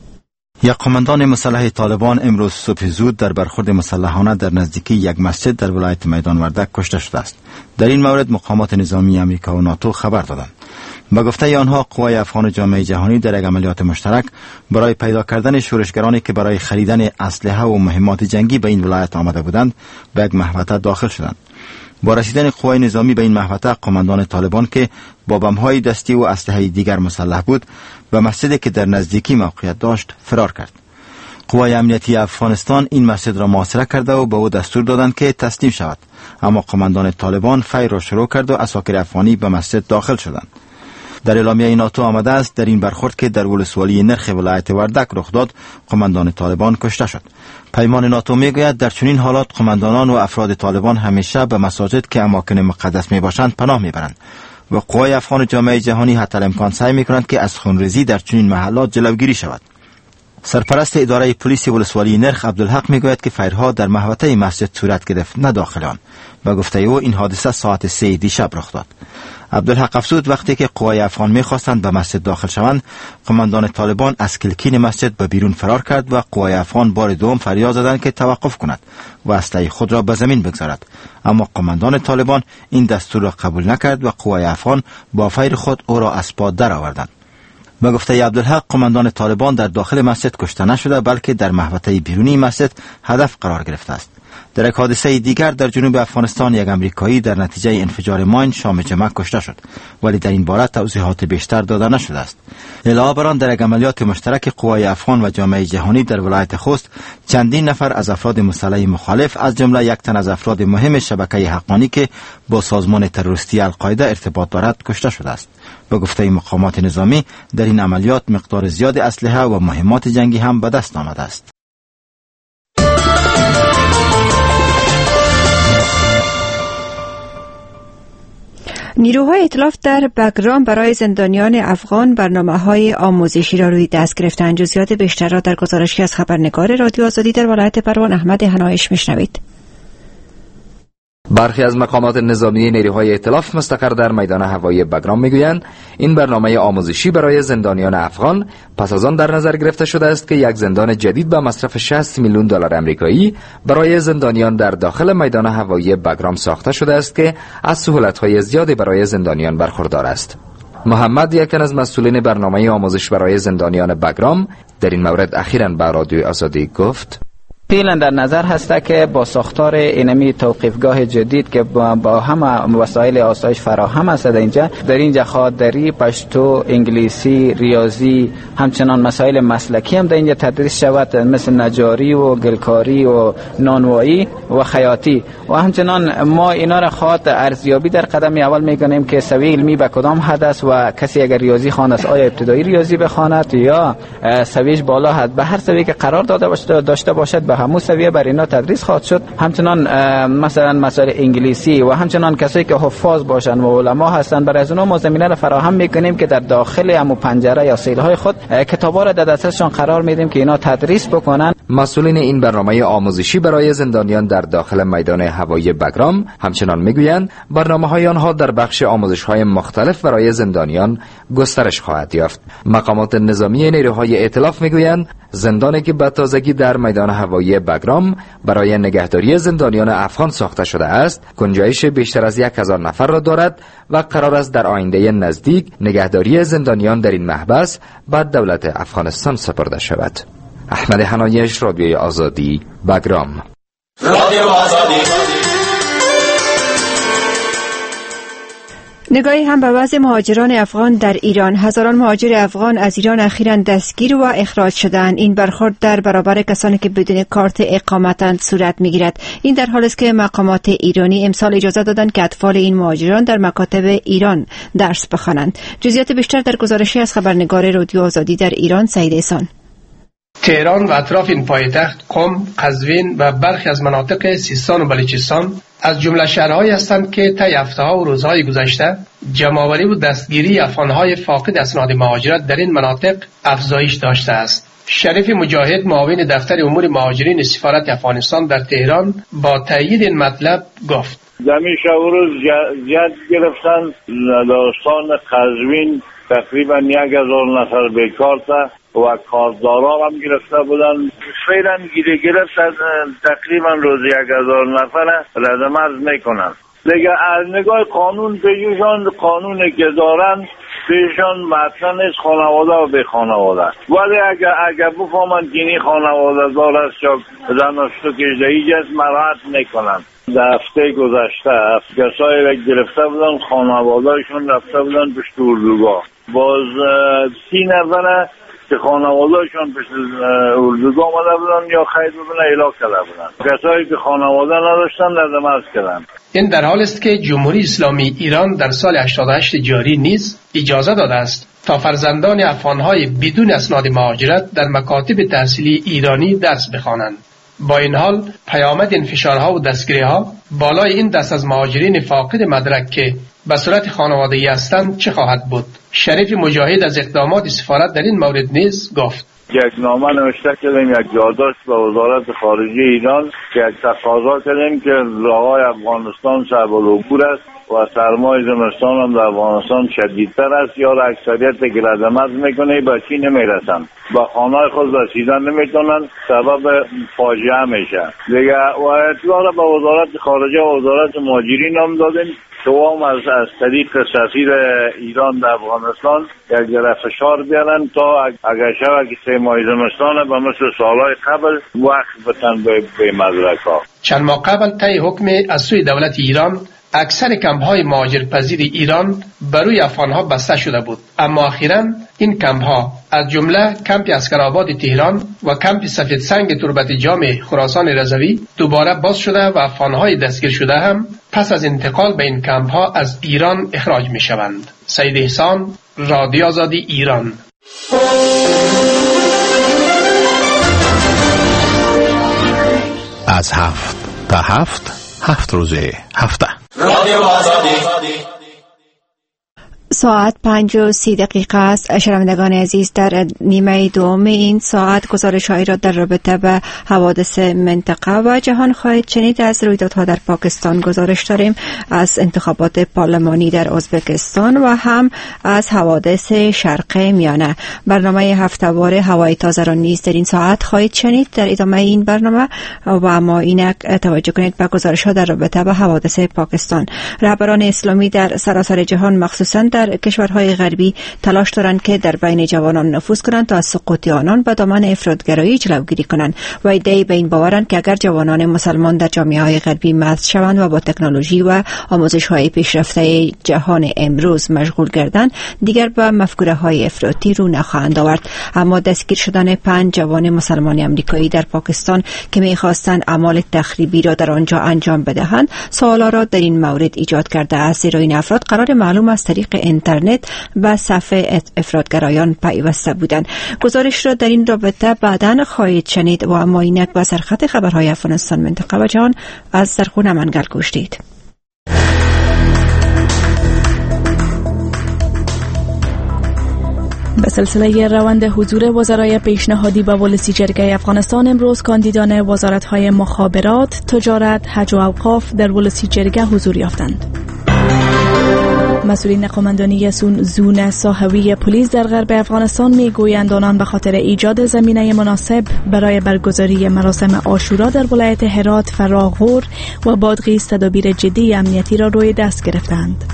یک قماندان مسلح طالبان امروز صبح زود در برخورد مسلحانه در نزدیکی یک مسجد در ولایت میدان وردک کشته شده است. در این مورد مقامات نظامی آمریکا و ناتو خبر دادند. به گفته آنها قوای افغان جامعه جهانی در یک عملیات مشترک برای پیدا کردن شورشگرانی که برای خریدن اسلحه و مهمات جنگی به این ولایت آمده بودند به یک محوطه داخل شدند. با رسیدن قوای نظامی به این محوطه قماندان طالبان که با بم‌های دستی و اسلحه دیگر مسلح بود و مسجدی که در نزدیکی موقعیت داشت فرار کرد. قوای امنیتی افغانستان این مسجد را محاصره کرده و به او دستور دادند که تسلیم شود، اما قماندان طالبان فیر را شروع کرد و عساکر افغانی به مسجد داخل شدند. در اعلامیه ناتو آمده است در این برخورد که در ولسوالی نرخ ولایت وردک رخ داد قماندان طالبان کشته شد. پیمان ناتو میگوید در چنین حالات قماندانان و افراد طالبان همیشه به مساجد که اماکن مقدس میباشند پناه میبرند و قوای افغان جامعه جهانی حتی الامکان سعی میکنند که از خونریزی در چنین محلات جلوگیری شود. سرپرست اداره پلیس ولسوالی نرخ عبدالحق میگوید که فیرها در محوطه مسجد صورت گرفت نه داخل آن. به گفته او این حادثه ساعت سه دیشب رخ داد. عبدالحق افزود وقتی که قوای افغان میخواستند به مسجد داخل شوند قماندان طالبان از کلکین مسجد به بیرون فرار کرد و قوای افغان بار دوم فریاد زدند که توقف کند و اسلحه خود را به زمین بگذارد، اما قماندان طالبان این دستور را قبول نکرد و قوای افغان با فیر خود او را از پا درآوردند. به گفته عبدالحق قماندان طالبان در داخل مسجد کشته نشده بلکه در محوطه بیرونی مسجد هدف قرار گرفته است. در یک حادثه دیگر در جنوب افغانستان یک امریکایی در نتیجه انفجار ماین شام جمعه کشته شد، ولی در این باره توضیحات بیشتر داده نشده است. علاوه بر آن در یک عملیات مشترک قوای افغان و جامعه جهانی در ولایت خوست چندین نفر از افراد مسلح مخالف از جمله یک تن از افراد مهم شبکه حقانی که با سازمان تروریستی القاعده ارتباط دارد کشته شده است. به گفته مقامات نظامی در این عملیات مقدار زیاد اسلحه و مهمات جنگی هم به دست آمده است. نیروهای ائتلاف در بگرام برای زندانیان افغان برنامه‌های آموزشی را روی دست گرفتند. جزئیات بیشتر را در گزارشی از خبرنگار رادیو آزادی در ولایت پروان احمد هنایش میشنوید. برخی از مقامات نظامی نیروهای ائتلاف مستقر در میدان هوایی بگرام میگویند این برنامه آموزشی برای زندانیان افغان پس از آن در نظر گرفته شده است که یک زندان جدید با مصرف شصت میلیون دلار امریکایی برای زندانیان در داخل میدان هوایی بگرام ساخته شده است که از سهولت‌های زیادی برای زندانیان برخوردار است. محمد یکن از مسئولین برنامه آموزش برای زندانیان بگرام در این مورد اخیراً به رادیو آزادی گفت: فعلا در نظر هسته که با ساختار اینمی توقیفگاه جدید که با, با همه وسایل آسایش فراهم است در اینجا در اینجا خاطری، پشتو، انگلیسی، ریاضی، همچنان مسائل مسلکی هم در اینجا تدریس شود، مثل نجاری و گلکاری و نانوایی و خیاطی. و همچنان ما اینا را خاط ارزیابی در قدم اول میکنیم که سویه علمی به کدام حد است و کسی اگر ریاضی خوانده است آیا ابتدایی ریاضی بخواند یا سویهش بالا هست. به هر سویه که قرار داده باشه داشته باشد به همون سویه بر اینا تدریس خواهد شد. همچنان مثلا مسائل انگلیسی و همچنان کسایی که حفاظ باشن و علما هستن برای از اونها ما زمینه را فراهم میکنیم که در داخل همون پنجره یا سیل‌های خود کتابا را در دسترسشان قرار میدیم که اینا تدریس بکنن. مسئولین این برنامه آموزشی برای زندانیان در داخل میدان هوایی بگرام همچنان میگویند برنامه‌های آنها در بخش آموزش‌های مختلف برای زندانیان گسترش خواهد یافت. مقامات نظامی نیروهای ائتلاف میگویند زندانی که به تازگی در میدان هوایی بگرام برای نگهداری زندانیان افغان ساخته شده است گنجایش بیشتر از یک هزار نفر را دارد و قرار است در آینده نزدیک نگهداری زندانیان در این محبس به دولت افغانستان سپرده شود. احمد هنایش، رادیوی آزادی، بگرام. رادیو آزادی. نگاهی هم به وضع مهاجران افغان در ایران. هزاران مهاجر افغان از ایران اخیراً دستگیر و اخراج شدند. این برخورد در برابر کسانی که بدون کارت اقامتند صورت میگیرد. این در حالی است که مقامات ایرانی امسال اجازه دادند که اطفال این مهاجران در مکاتب ایران درس بخوانند. جزئیات بیشتر در گزارشی از خبرنگار رادیو آزادی در ایران سعید احسان. تهران و اطراف این پایتخت، قم، قزوین و برخی از مناطق سیستان و بلوچستان از جمله شهرهایی هستند که طی هفته‌ها و روزهای گذشته جمع‌آوری و دستگیری افغان‌های فاقد اسناد مهاجرت در این مناطق افزایش داشته است. شریف مجاهد، معاون دفتر امور مهاجرین سفارت افغانستان در تهران، با تایید این مطلب گفت: زمین شب روز جد گرفتن. داستان قزوین تقریبا یک هزار نفر بیکار و کاردارا هم گرفته بودن. فعلا گیره گرفت تقریبا روز یک هزار نفر ردمرز میکنن. دیگه از نگاه قانون پیششان قانونی که دارن پیششان مطلع نیست خانواده و به خانواده، ولی اگر اگر بفهمن که این خانواده دار است یا زناشتو که ایجاز مراحت میکنن. در هفته گذشته کسایی را گرفته بودن خانوادهشون رفته بودن پشت اردوگاه. باز سی نفر که خانوادهشون پشت اردوگاه آمده بودن یا خیر ببینه اعلاق کرده بودن. کسایی که خانواده نداشتن ردمرز کردن. این در حال است که جمهوری اسلامی ایران در سال هشتاد و هشت جاری نیز اجازه داده است تا فرزندان افغان‌های بدون اسناد مهاجرت در مکاتب تحصیلی ایرانی درس بخوانند. با این حال پیامد انفشارها و دستگیری‌ها بالای این دست از مهاجرین فاقد مدرک که به صورت خانوادگی هستند چه خواهد بود؟ شریف مجاهد از اقدامات سفارت در این مورد نیز گفت: یک نامه نوشته کردیم، یک یادداشت به وزارت خارجه ایران که یک تقاضا کردیم که راههای افغانستان صعب العبور است و سرمای زمستان هم در افغانستان شدیدتر است. یا اکثریت که ردمرز میکنه به چی نمیرسن، با خانه خود رسیدن نمیتونن، سبب فاجعه میشه دیگه. و اطلاع به وزارت خارجه و وزارت مهاجرین هم دادیم دوام از از طریق سفیر ایران در افغانستان یک ذره فشار بیارن تا اگر شود که سه ماه زمستان به مثل سالهای قبل وقت بتن به مدرک ها. چند ماه قبل طی حکم از سوی دولت ایران اکثر کمپ های مهاجرپذیر ایران بروی افغانها بسته شده بود، اما اخیراً این کمپ ها از جمله کمپ اسکرآباد تهران و کمپ سفید سنگ تربت جام خراسان رضوی دوباره باز شده و افغانهای دستگیر شده هم پس از انتقال به این کمپ ها از ایران اخراج می شوند. سید احسان، رادیو آزادی ایران. از هفت تا هفت هفت روزه هفته رادیو آزادی. ساعت پنج و سی دقیقه است. شنوندگان عزیز، در نیمه دوم این ساعت گزارش‌هایی را در رابطه به حوادث منطقه و جهان خواهید شنید. از رویدادها در پاکستان گزارش داریم، از انتخابات پارلمانی در ازبکستان و هم از حوادث شرق میانه. برنامه هفته‌وار هوای تازه را نیز در این ساعت خواهید شنید در ادامه این برنامه و اما اینک توجه کنید به گزارش‌ها در رابطه به حوادث پاکستان. رهبران اسلامی در سراسر جهان مخصوصاً در کشورهای غربی تلاش دارند که در بین جوانان نفوذ کنند تا از سقوط آنان به دامن افراطگرایی جلوگیری کنند و ایده به این باورند که اگر جوانان مسلمان در جامعه‌های غربی مست شوند و با تکنولوژی و آموزش‌های پیشرفته جهان امروز مشغول گردند، دیگر به مفکوره‌های افراطی رو نخواهند آورد. اما دستگیر شدن پنج جوان مسلمان امریکایی در پاکستان که می‌خواستند اعمال تخریبی را در آنجا انجام بدهند، سوالا را در این مورد ایجاد کرده است، زیرا این افراد قرار معلوم از طریق اینترنت و صفحه افراطگرایان پیوسته بودند. گزارش را در این رابطه بعداً خواهید شنید و اما اینک با سرخط خبرهای افغانستان، منطقه و جهان از سرخون منگل گوش دید. به سلسله روند حضور وزرای پیشنهادی به ولسی جرگه افغانستان، امروز کاندیدان وزارت‌های مخابرات، تجارت، حج و اوقاف در ولسی جرگه حضور یافتند. مسئولین قماندانی زون ساحوی پلیس در غرب افغانستان میگویند آنان به خاطر ایجاد زمینه مناسب برای برگزاری مراسم عاشورا در ولایت هرات فراغور و بادغیس تدابیر جدی امنیتی را روی دست گرفتند.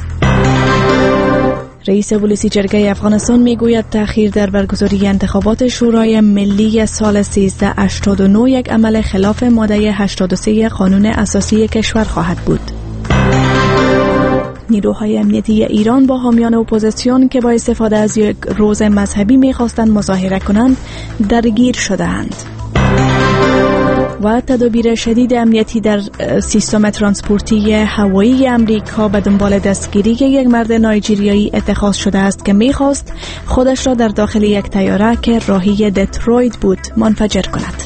رئیس ولسی جرگه افغانستان میگوید تأخیر در برگزاری انتخابات شورای ملی سال سیزده هشتاد و نه یک عمل خلاف ماده هشتاد و سه قانون اساسی کشور خواهد بود. نیروهای امنیتی ایران با حامیان اپوزیسیون که با استفاده از یک روز مذهبی می‌خواستند مظاهره کنند درگیر شدند. و تدابیر شدید امنیتی در سیستم ترانسپورتی هوایی امریکا به دنبال دستگیری یک مرد نایجریایی اتخاذ شده است که می‌خواست خودش را در داخل یک طیاره که راهی دترویت بود منفجر کند.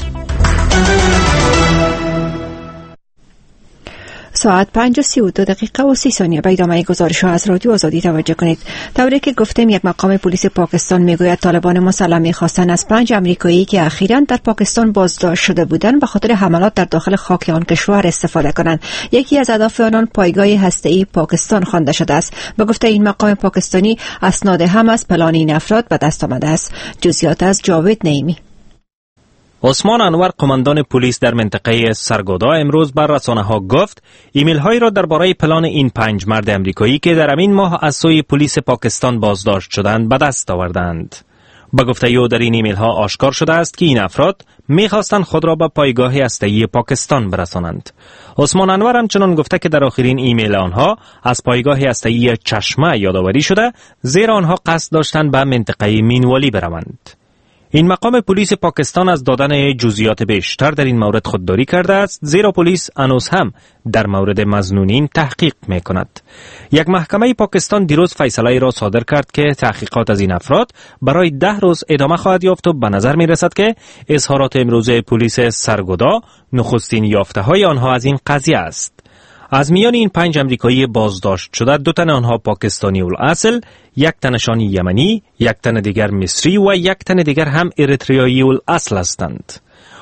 ساعت پنج و سی و دو دقیقه و سی ثانیه. به ادامه گزارش ها از رادیو آزادی توجه کنید. طوری که گفتیم، یک مقام پلیس پاکستان میگوید طالبان مسلح می‌خواستند از پنج امریکایی که اخیراً در پاکستان بازداشت شده بودند به خاطر حملات در داخل خاک آن کشور استفاده کنند. یکی از اهداف آنان پایگاه هسته‌ای پاکستان خوانده شده است. به گفته این مقام پاکستانی، اسناد هم از پلان این افراد به دست آمده است. جزئیات از جاوید نعیمی. عثمان انور، قماندان پلیس در منطقه سرگودا، امروز بر رسانه‌ها گفت ایمیل هایی را درباره پلان این پنج مرد امریکایی که در همین ماه از سوی پلیس پاکستان بازداشت شدند به دست آوردند. به گفته او در این ایمیل ها آشکار شده است که این افراد می‌خواستند خود را به پایگاه هسته‌ای پاکستان برسانند. عثمان انور همچنان گفته که در آخرین ایمیل آنها از پایگاه هسته‌ای چشمه یادآوری شده، زیرا آنها قصد داشتند به منطقه مینوالی بروند. این مقام پلیس پاکستان از دادن جزئیات بیشتر در این مورد خودداری کرده است، زیرا پلیس هنوز هم در مورد مظنونین تحقیق می‌کند. یک محکمه پاکستان دیروز فیصله را صادر کرد که تحقیقات از این افراد برای ده روز ادامه خواهد یافت و به نظر می‌رسد که اظهارات امروزه پلیس سرگودا نخستین یافته‌های آنها از این قضیه است. از میان این پنج امریکایی بازداشت شده، دو تن آنها پاکستانی الاصل، یک تنشان یمنی، یک تن دیگر مصری و یک تن دیگر هم اریتریایی الاصل هستند.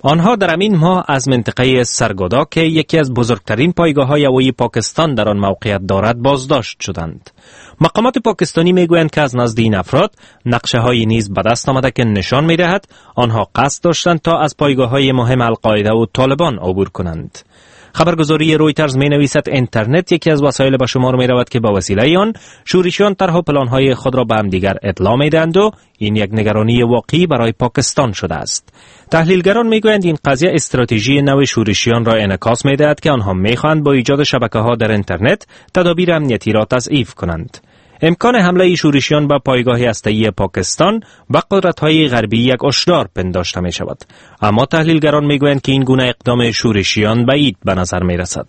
آنها در همین ماه از منطقه سرگودا که یکی از بزرگترین پایگاه‌های هوایی پاکستان در آن موقعیت دارد بازداشت شدند. مقامات پاکستانی میگویند که از نزد این افراد نقشه‌هایی نیز به دست آمده که نشان می‌دهد آنها قصد داشتند تا از پایگاه‌های مهم القاعده و طالبان عبور کنند. خبرگزاری رویترز می نویسد اینترنت یکی از وسایل به شمار می رود که با وسیله آن شورشیان طرح و پلان‌های خود را به همدیگر اطلاع می دهند و این یک نگرانی واقعی برای پاکستان شده است. تحلیلگران می گویند این قضیه استراتژی نو شورشیان را انعکاس می دهد که آنها می خواهند با ایجاد شبکه‌ها در اینترنت تدابیر امنیتی را تضعیف کنند. امکان حمله شورشیان به پایگاه هسته‌ای پاکستان و قدرت‌های غربی یک هشدار پنداشته می شود، اما تحلیلگران می گویند که این گونه اقدام شورشیان بعید به نظر می رسد.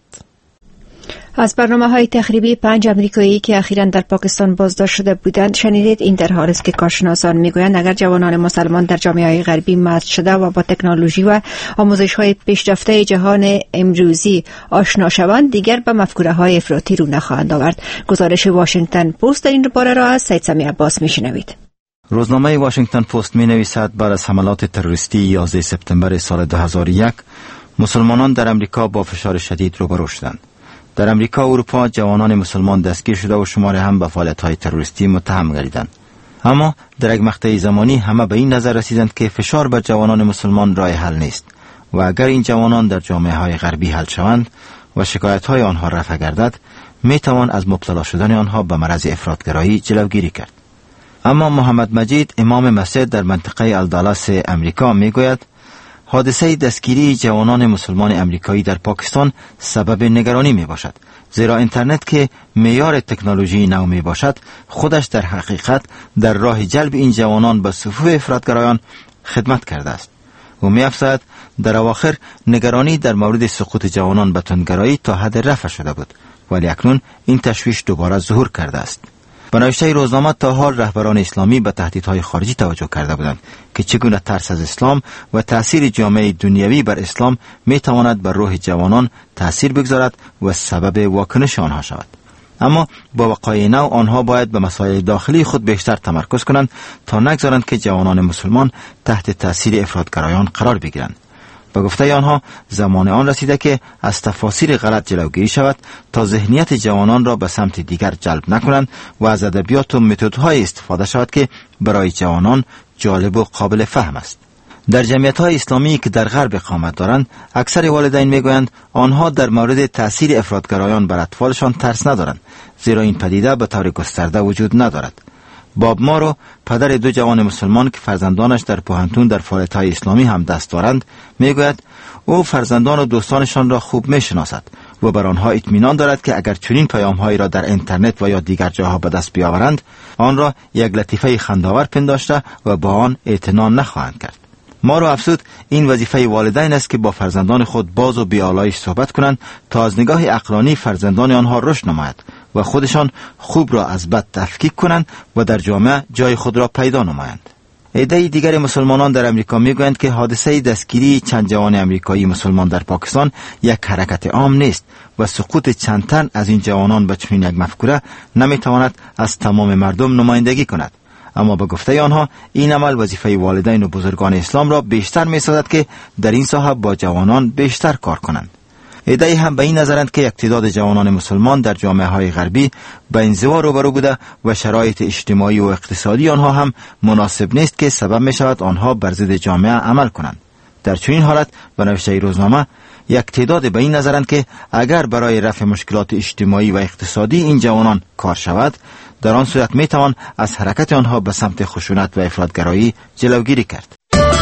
از برنامه‌های تخریبی پنج آمریکایی که اخیراً در پاکستان بازداشت شده بودند شنیدید. این در حالی است که کارشناسان میگویند اگر جوانان مسلمان در جامعه‌های غربی مست شده و با تکنولوژی و آموزش‌های پیشرفته جهان امروزی آشنا شوند دیگر به مفکوره‌های افراطی رو نخواهند آورد. گزارش واشنگتن پست در این باره را از سید سمی عباس میشنوید. روزنامه واشنگتن پست می نویسد بعد از حملات تروریستی یازده سپتامبر سال دو هزار و یک مسلمانان در امریکا با فشار شدید روبرو شدند. در امریکا و اروپا جوانان مسلمان دستگیر شده و شماره هم به فعالیت‌های تروریستی متهم گردیدند. اما در یک مقطع زمانی همه به این نظر رسیدند که فشار بر جوانان مسلمان راه حل نیست و اگر این جوانان در جامعه‌های غربی حل شوند و شکایت‌های آنها رفع گردد می‌توان از مبتلا شدن آنها به مرض افراطگرایی جلوگیری کرد. اما محمد مجید امام مسجد در منطقه الدالاس امریکا می‌گوید حادثه دستگیری جوانان مسلمان امریکایی در پاکستان سبب نگرانی می باشد، زیرا اینترنت که معیار تکنولوژی نو می باشد خودش در حقیقت در راه جلب این جوانان به صفوف افراطگرایان خدمت کرده است. و می افزاید در اواخر نگرانی در مورد سقوط جوانان به تندگرایی تا حد رفع شده بود، ولی اکنون این تشویش دوباره ظهور کرده است. به نوشته روزنامه تا حال رهبران اسلامی به تهدیدهای خارجی توجه کرده بودند که چگونه ترس از اسلام و تأثیر جامعه دنیوی بر اسلام می تواند بر روح جوانان تأثیر بگذارد و سبب واکنش آنها شود. اما با وقایع نو آنها باید به مسائل داخلی خود بیشتر تمرکز کنند تا نگذارند که جوانان مسلمان تحت تأثیر افراطگرایان قرار بگیرند. به گفته آنها زمان آن رسیده که از تفاسیر غلط جلوگیری شود تا ذهنیت جوانان را به سمت دیگر جلب نکنند و از ادبیات و متدهای استفاده شود که برای جوانان جالب و قابل فهم است. در جمعیت‌های اسلامی که در غرب اقامت دارند اکثر والدین میگویند آنها در مورد تأثیر افراطگرایان بر اطفالشان ترس ندارند، زیرا این پدیده به طور گسترده وجود ندارد. باب مارو پدر دو جوان مسلمان که فرزندانش در پوهنتون در فعالیت‌های اسلامی هم دست دارند میگوید او فرزندان و دوستانشان را خوب میشناسد و بر آنها اطمینان دارد که اگر چنین پیام‌هایی را در اینترنت و یا دیگر جاها به دست بیاورند آن را یک لطیفه خندآور پنداشته و با آن اعتنا نخواهند کرد. مارو افزود این وظیفه والدین است که با فرزندان خود باز و بی‌آلایش صحبت کنند تا از نگاه عقلانی فرزندان آنها رشد نماید و خودشان خوب را از بد تفکیک کنند و در جامعه جای خود را پیدا نمایند. عده دیگر مسلمانان در امریکا میگویند که حادثه دستگیری چند جوان امریکایی مسلمان در پاکستان یک حرکت عام نیست و سقوط چند تن از این جوانان به چنین یک مفکوره نمیتواند از تمام مردم نمایندگی کند. اما به گفته آنها این عمل وظیفه والدین و بزرگان اسلام را بیشتر می‌سازد که در این ساحه با جوانان بیشتر کار کنند. عده‌ای هم به این نظرند که یک تعداد جوانان مسلمان در جامعه‌های غربی به انزوا روبرو بوده و شرایط اجتماعی و اقتصادی آنها هم مناسب نیست که سبب می‌شود آنها بر ضد جامعه عمل کنند. در چنین حالت به نوشته روزنامه یک تعداد به این نظرند که اگر برای رفع مشکلات اجتماعی و اقتصادی این جوانان کار شود در آن صورت میتوان از حرکت آنها به سمت خشونت و افراطگرایی جلوگیری کرد.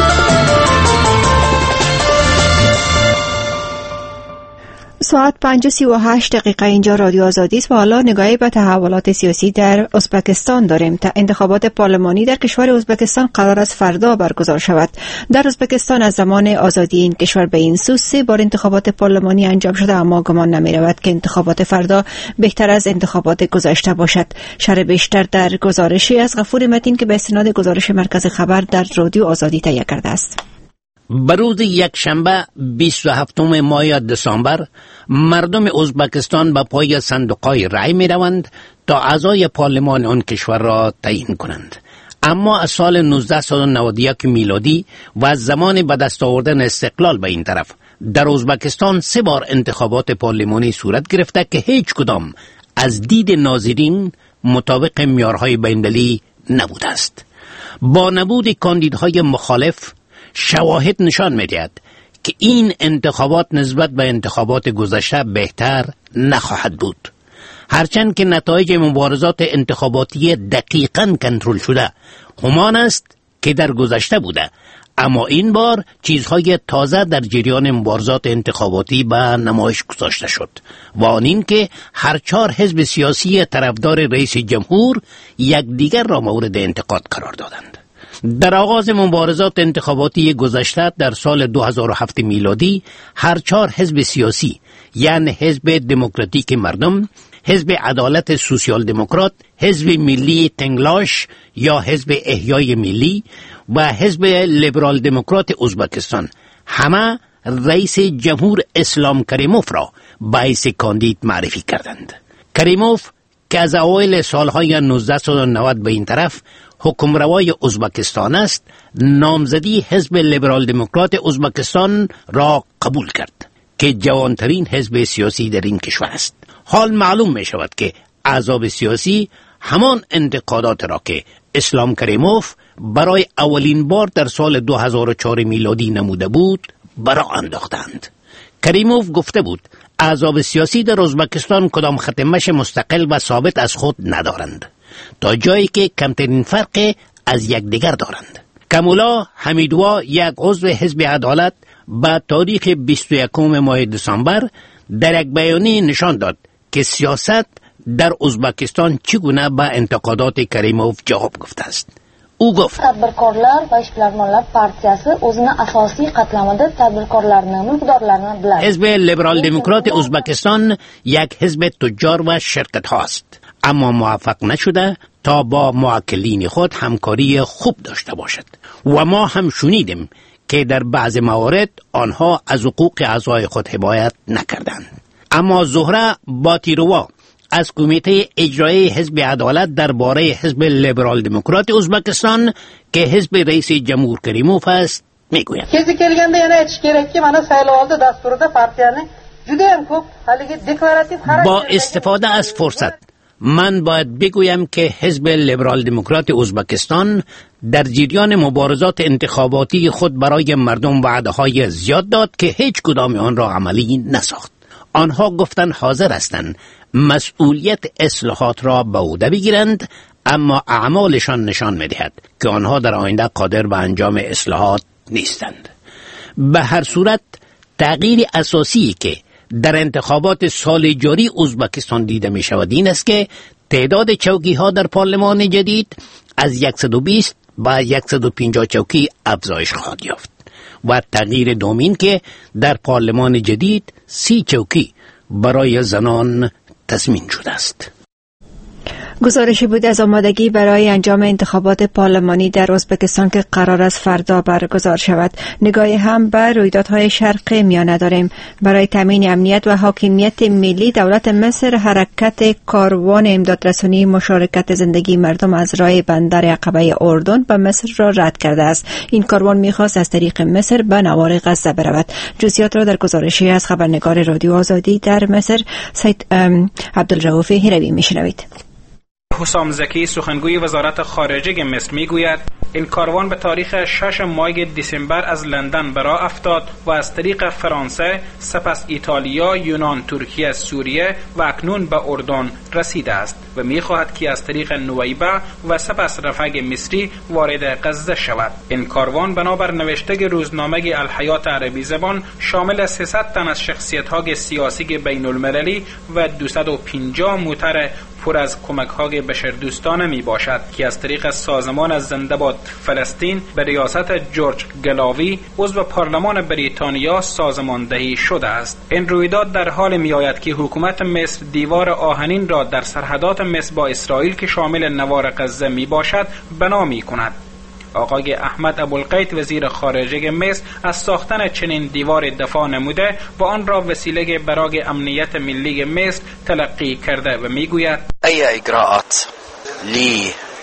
ساعت پنج و سی و هشت دقیقه اینجا رادیو آزادی است و حالا نگاهی به تحولات سیاسی در ازبکستان داریم. تا انتخابات پارلمانی در کشور ازبکستان قرار است فردا برگزار شود. در ازبکستان از زمان آزادی این کشور به این سو سه بار انتخابات پارلمانی انجام شده، اما گمان نمی رود که انتخابات فردا بهتر از انتخابات گذشته باشد. شرح بیشتر در گزارشی از غفور متین که به استناد گزارش مرکز خبر در رادیو آزادی تهیه کرده است. به روز یک شنبه بیست و هفتم ماه دسامبر مردم ازبکستان به پای صندوق‌های رای می روند تا اعضای پارلمان آن کشور را تعیین کنند. اما از سال نوزده نود و یک میلادی و از زمان به دست آوردن استقلال به این طرف در ازبکستان سه بار انتخابات پارلمانی صورت گرفته که هیچ کدام از دید ناظرین مطابق معیارهای بین‌المللی نبوده است. با نبود کاندیدهای مخالف شواهد نشان می‌دهد که این انتخابات نسبت به انتخابات گذشته بهتر نخواهد بود. هرچند که نتایج مبارزات انتخاباتی دقیقاً کنترل شده همان است که در گذشته بوده، اما این بار چیزهای تازه در جریان مبارزات انتخاباتی به نمایش گذاشته شد و آن این که هر چهار حزب سیاسی طرفدار رئیس جمهور یکدیگر را مورد انتقاد قرار دادند. در آغاز مبارزات انتخاباتی گذشته در سال دو هزار و هفت میلادی هر چهار حزب سیاسی یعنی حزب دموکراتیک مردم، حزب عدالت سوسیال دموکرات، حزب ملی تنگلاش یا حزب احیای ملی و حزب لیبرال دموکرات ازبکستان همه رئیس جمهور اسلام کریموف را باعث کاندید معرفی کردند. کریموف که از اوایل سالهای نوزده نود به این طرف حکمروای ازبکستان است، نامزدی حزب لیبرال دموکرات ازبکستان را قبول کرد که جوانترین حزب سیاسی در این کشور است. حال معلوم می شود که احزاب سیاسی همان انتقادات را که اسلام کریموف برای اولین بار در سال دو هزار و چهار میلادی نموده بود برا انداختند. کریموف گفته بود احزاب سیاسی در ازبکستان کدام خط مشی مستقل و ثابت از خود ندارند، تا جایی که کمترین فرق از یکدیگر دارند. کمولا حمیدوا یک عضو حزب عدالت با تاریخ بیست و یکم ماه دسامبر در یک بیانیه نشان داد که سیاست در ازبکستان چگونه به انتقادات کریموف جواب گفته است. او گفت tadbirkorlar va ishbilarmonlar partiyasi o'zini asosiy qatlamida tadbirkorlarni, mulkdorlarni biladi. حزب لیبرال دموکرات ازبکستان یک حزب تجار و شرکت هاست، اما موفق نشده تا با موکلین خود همکاری خوب داشته باشد و ما هم شنیدیم که در بعض موارد آنها از حقوق اعضای خود حمایت نکردند. اما زهره باتیروا از کمیته اجرایی حزب عدالت درباره حزب لیبرال دموکرات ازبکستان که حزب رئیس جمهور کریموف است میگوید kezi kelganda yana aytish kerakki mana saylovoldi dasturida partiyani juda ham ko'p haligi deklarativ با استفاده از فرصت من باید بگویم که حزب لیبرال دموکرات ازبکستان در جریان مبارزات انتخاباتی خود برای مردم وعده‌های زیاد داد که هیچ کدام آن را عملی نساخت. آنها گفتند حاضر هستند مسئولیت اصلاحات را به عهده بگیرند، اما اعمالشان نشان می‌دهد که آنها در آینده قادر به انجام اصلاحات نیستند. به هر صورت تغییر اساسی که در انتخابات سال جاری ازبکستان دیده می شود این است که تعداد چوکی ها در پارلمان جدید از صد و بیست به صد و پنجاه چوکی افزایش خواهد یافت و تغییر دومین که در پارلمان جدید سی چوکی برای زنان تضمین شده است. گزارشی بود از آمادگی برای انجام انتخابات پارلمانی در ازبکستان که قرار است فردا برگزار شود. نگاهی هم به رویدادهای شرق میانه داریم. برای تامین امنیت و حاکمیت ملی دولت مصر حرکت کاروان امدادرسانی مشارکت زندگی مردم از راه بندر عقبه اردن به مصر را رد کرده است. این کاروان میخواست از طریق مصر به نوار غزه برود. جزئیات را در گزارشی از خبرنگار رادیو آزادی در مصر سید عبدالرؤوف هروی میشنوید. حسام زکی سخنگوی وزارت خارجه مصر میگوید این کاروان به تاریخ شش ماه دسامبر از لندن به راه افتاد و از طریق فرانسه، سپس ایتالیا، یونان، ترکیه، سوریه و اکنون به اردن رسیده است و میخواهد که از طریق نویبع و سپس رفح مصری وارد غزه شود. این کاروان بنابر نوشته روزنامه الحیات عربی زبان شامل سیصد تن از شخصیت‌های سیاسی بین المللی و دویست و پنجاه موتر پر از کمک‌های بشردوستانه می باشد که از طریق سازمان زنده باد فلسطین به ریاست جورج گلاوی عضو پارلمان بریتانیا سازماندهی شده است. این رویداد در حال می آید که حکومت مصر دیوار آهنین را در سرحدات مصر با اسرائیل که شامل نوار غزه می باشد بنا می کند. آقای احمد ابوالقید وزیر خارجه مصر از ساختن چنین دیوار دفاع نموده و آن را وسیله برای امنیت ملی مصر تلقی کرده و میگوید ای اجراءات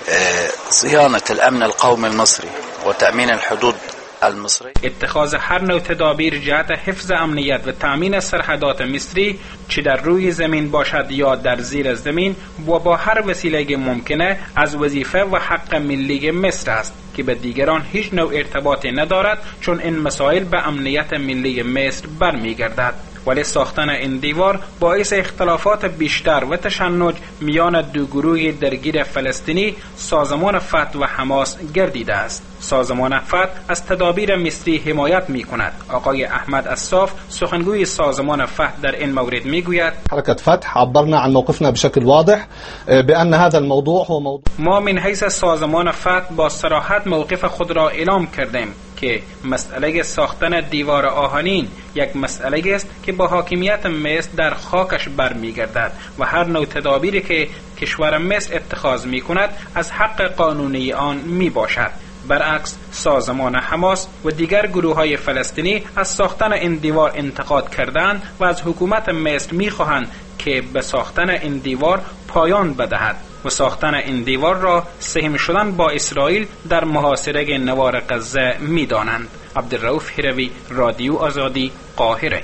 صيانة الأمن القومي المصري وتأمين الحدود المصري. اتخاذ هر نوع تدابیر جهت حفظ امنیت و تامین سرحدات مصری چه در روی زمین باشد یا در زیر زمین و با هر وسیله ممکنه از وظیفه و حق ملی مصر است که به دیگران هیچ نوع ارتباطی ندارد، چون این مسائل به امنیت ملی مصر برمیگردد. ولی ساختن این دیوار باعث اختلافات بیشتر و تشنج میان دو گروه درگیر فلسطینی، سازمان فتح و حماس گردیده است. سازمان فتح از تدابیر مصری حمایت می کند. آقای احمد الصاف سخنگوی سازمان فتح در این مورد می گوید: حركة فتح عبرنا عن موقفنا بشكل واضح بأن هذا الموضوع هو موضوع. ما من حیث سازمان فتح با صراحت موقف خود را اعلام کردیم که مسئله ساختن دیوار آهنین یک مسئله است که با حاکمیت مصر در خاکش برمیگردد و هر نوع تدابیری که کشور مصر اتخاذ می کند از حق قانونی آن می باشد. برعکس سازمان حماس و دیگر گروه های فلسطینی از ساختن این دیوار انتقاد کردند و از حکومت مصر می خواهند که به ساختن این دیوار پایان بدهد و ساختن این دیوار را سهم شدن با اسرائیل در محاصره نوار غزه می دانند. عبدالرؤوف هروی، رادیو آزادی، قاهره.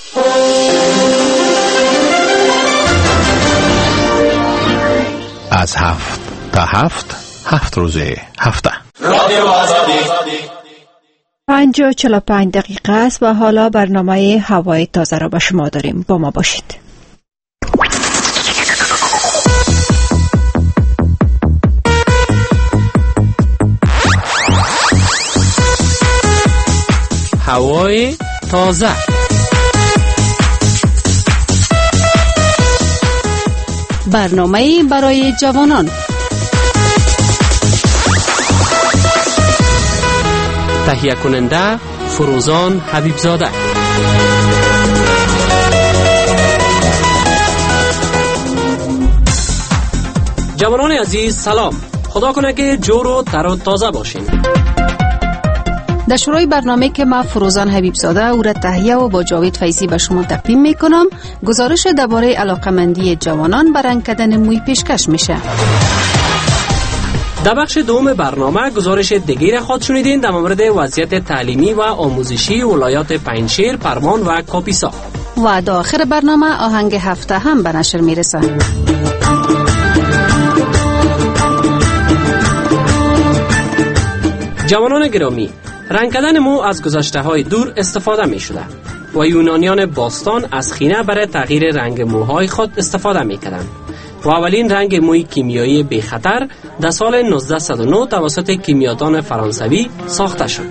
از هفت تا هفت هفت روزه هفته رادیو آزادی. پنج و چهل و پنج دقیقه است و حالا برنامه هوای تازه را به شما داریم. با ما باشید. هوای تازه. برنامه برای جوانان. تهیه کننده فروزان حبیبزاده. جوانان عزیز سلام. خدا کنه که جور و تر و تازه باشین. در شروع برنامه که ما فروزان حبیبزاده او را تهیه و با جاوید فیضی به شما تقدیم میکنم، گزارش درباره علاقمندی جوانان به رنگ کردن موی پیشکش میشه. در بخش دوم برنامه گزارش دیگه را خواهد شنیدین در مورد وضعیت تعلیمی و آموزشی ولایات پنجشیر، پرمان و کاپیسا. و در آخر برنامه آهنگ هفته هم به نشر میرسه. جوانان گرامی، رنگ کردن مو از گذشته های دور استفاده می شده و یونانیان باستان از خینه برای تغییر رنگ موهای خود استفاده می کردند و اولین رنگ موی کیمیایی بی خطر در سال نوزده صد و نه توسط کیمیادان فرانسوی ساخته شد.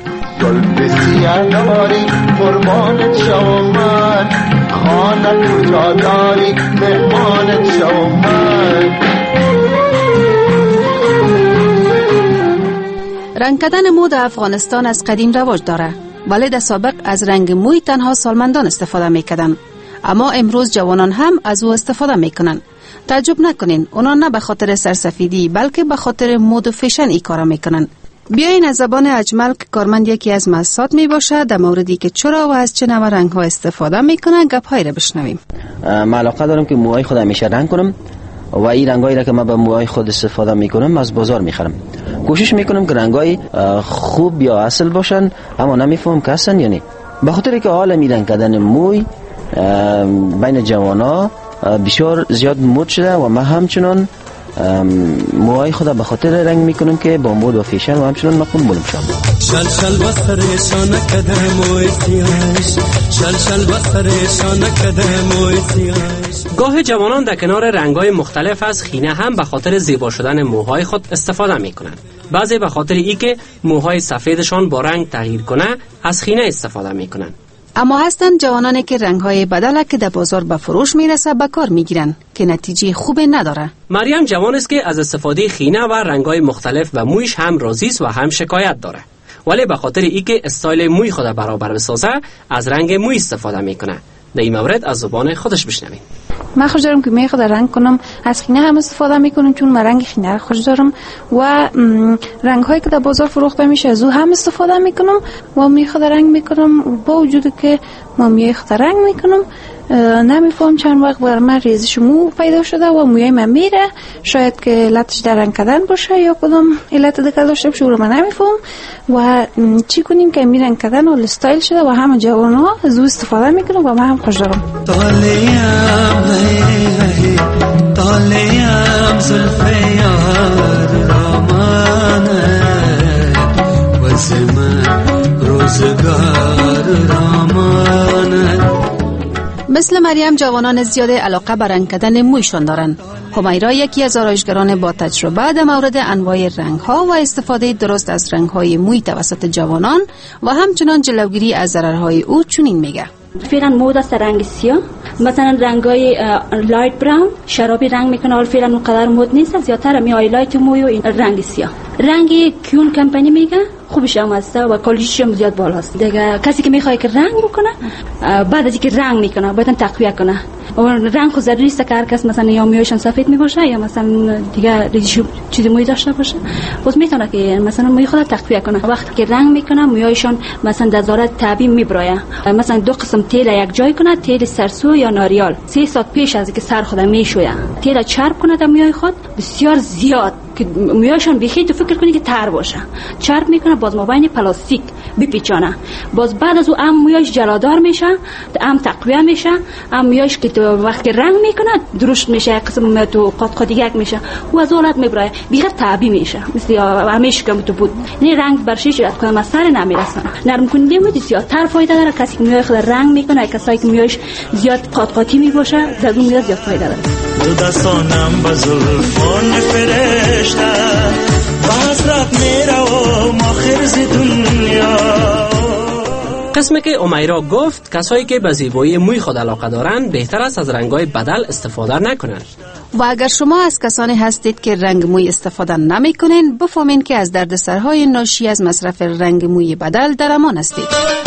رنگ کردن مو در افغانستان از قدیم رواج داره، ولی در سابق از رنگ موی تنها سالمندان استفاده میکردن، اما امروز جوانان هم از او استفاده میکنن. تعجب نکنین، اونا نه به خاطر سرسفیدی بلکه به خاطر مد و فیشن ای کارا میکنن. بیاین از زبان اجمل که کارمند یکی از مؤسسات میباشه در موردی که چرا و از چه نوع رنگ ها استفاده میکنن گپ‌های را بشنویم. من علاقه دارم که موهای خود همیشه رنگ کنم و این رنگایی را که من به موهای خود استفاده میکنم از بازار میخرم. کوشش میکنم که رنگای خوب یا اصل باشن، اما نمیفهم که هستن یا نه. به خاطر که حالا میرنگ کردن موی بین جوانا بسیار زیاد مد شده و من همچنان موهای خدا به خاطر رنگ میکنم که با مد و فیشن و همچنان مقبول بولم شم. شل شل وسرشان کده موی سیاهش، شل شل وسرشان کده موی سیاهش. گاه جوانان در کنار رنگ‌های مختلف از خینه هم به خاطر زیبا شدن موهای خود استفاده میکنند. بعضی به خاطر ای که موهای سفیدشان با رنگ تغییر کنه از خینه استفاده میکنند. اما هستند جوانانی که رنگ‌های بدل که در بازار به فروش میرسه به کار میگیرن که نتیجه خوبی نداره. مریم جوان است که از استفاده خینه و رنگ‌های مختلف و مویش هم راضی است و هم شکایت داره، ولی به خاطر ای که استایل موی خود برابر بسازه از رنگ موی استفاده میکنه. در این مورد از زبان خودش بشنویم. من خوش دارم که موی خود رنگ کنم، از خینه هم استفاده میکنم چون من رنگ خینه خوش دارم و رنگ هایی که در بازار فروخته میشه از او هم استفاده میکنم و موی خود رنگ میکنم. با وجود که ما موی خود رنگ میکنم نمیفهم چند وقت بر من ریزش مو پیدا شده و موی من میره، شاید که علتش در رنگ کردن باشه یا کدام علت دیگه داشته باشه رو من نمیفهم. و چی کنیم که می رنگ کردن و استایل شده و همه جوان ها از او استفاده میکنن و من هم خوش دارم. طالعم طالعم زلف یار رامانه و زمان روزگار رامانه. مثل مریم جوانان زیاد علاقه به رنگ کردن مویشان دارند. همیرا یکی از آرایشگران با تجربه در مورد انواع رنگ ها و استفاده درست از رنگ های موی توسط جوانان و همچنان جلوگیری از ضررهای او چنین میگه. فعلا مود است رنگ سیاه، مثلا رنگای لایت براون شرابی رنگ میکنه، ولی فعلا اونقدر مود نیست، زیادتر می هایلایت موی و این رنگ سیاه. رنگی کیون کمپانی میگه خوبش هم هست و کوالیتیش هم زیاد بالاست. دیگه کسی که میخواد که رنگ بکنه بعد از اینکه رنگ میکنه باید تقویه کنه. و رنگ خود ضروری است که هر کس مثلا یا مویشون سفید میباشه یا مثلا دیگه چیزی موی داشته باشه، خود میتونه که مثلا موی خود تقویه کنه. وقتی که رنگ میکنه مویشون مثلا در حالت طبیعی میبرایه. مثلا دو قسم تیل یک جای کنه، تیل سرسو یا ناریال. سه ساعت پیش از اینکه سر خود میشویه تیل چرب کنه در موی خود بسیار زیاد که مویشون بخیر تو فکر کنی که تر باشه، چرب میکنه، باز مابین پلاستیک بپیچانه، باز بعد از او ام مویش جلادار میشه، ام تقویه میشه، ام مویش که تو وقتی رنگ میکنه درشت میشه، قسم تو قط قطیگک میشه و از اولاد میبره بغیر طبیعی میشه، مثل همیشه که تو بود. این رنگ برشیش از کدام اثر نمیرسه. نرم کننده مو زیادتر فایده داره. کسی که موی خود رنگ میکنه، کسایی که مویش زیاد قط قطی میباشه، از اون زیاد فایده داره. دو دستانم با زلفان فرشته بحثرت میره و ماخرز دنیا. قسمی که امیرا گفت کسایی که به زیبایی موی خود علاقه دارند بهتر است از رنگ‌های بدل استفاده نکنند. و اگر شما از کسانی هستید که رنگ موی استفاده نمی‌کنین، بفهمین که از دردسرهای ناشی از مصرف رنگ موی بدل در امان هستید.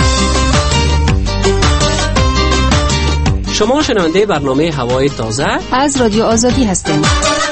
شما شنونده برنامه هوای تازه از رادیو آزادی هستید.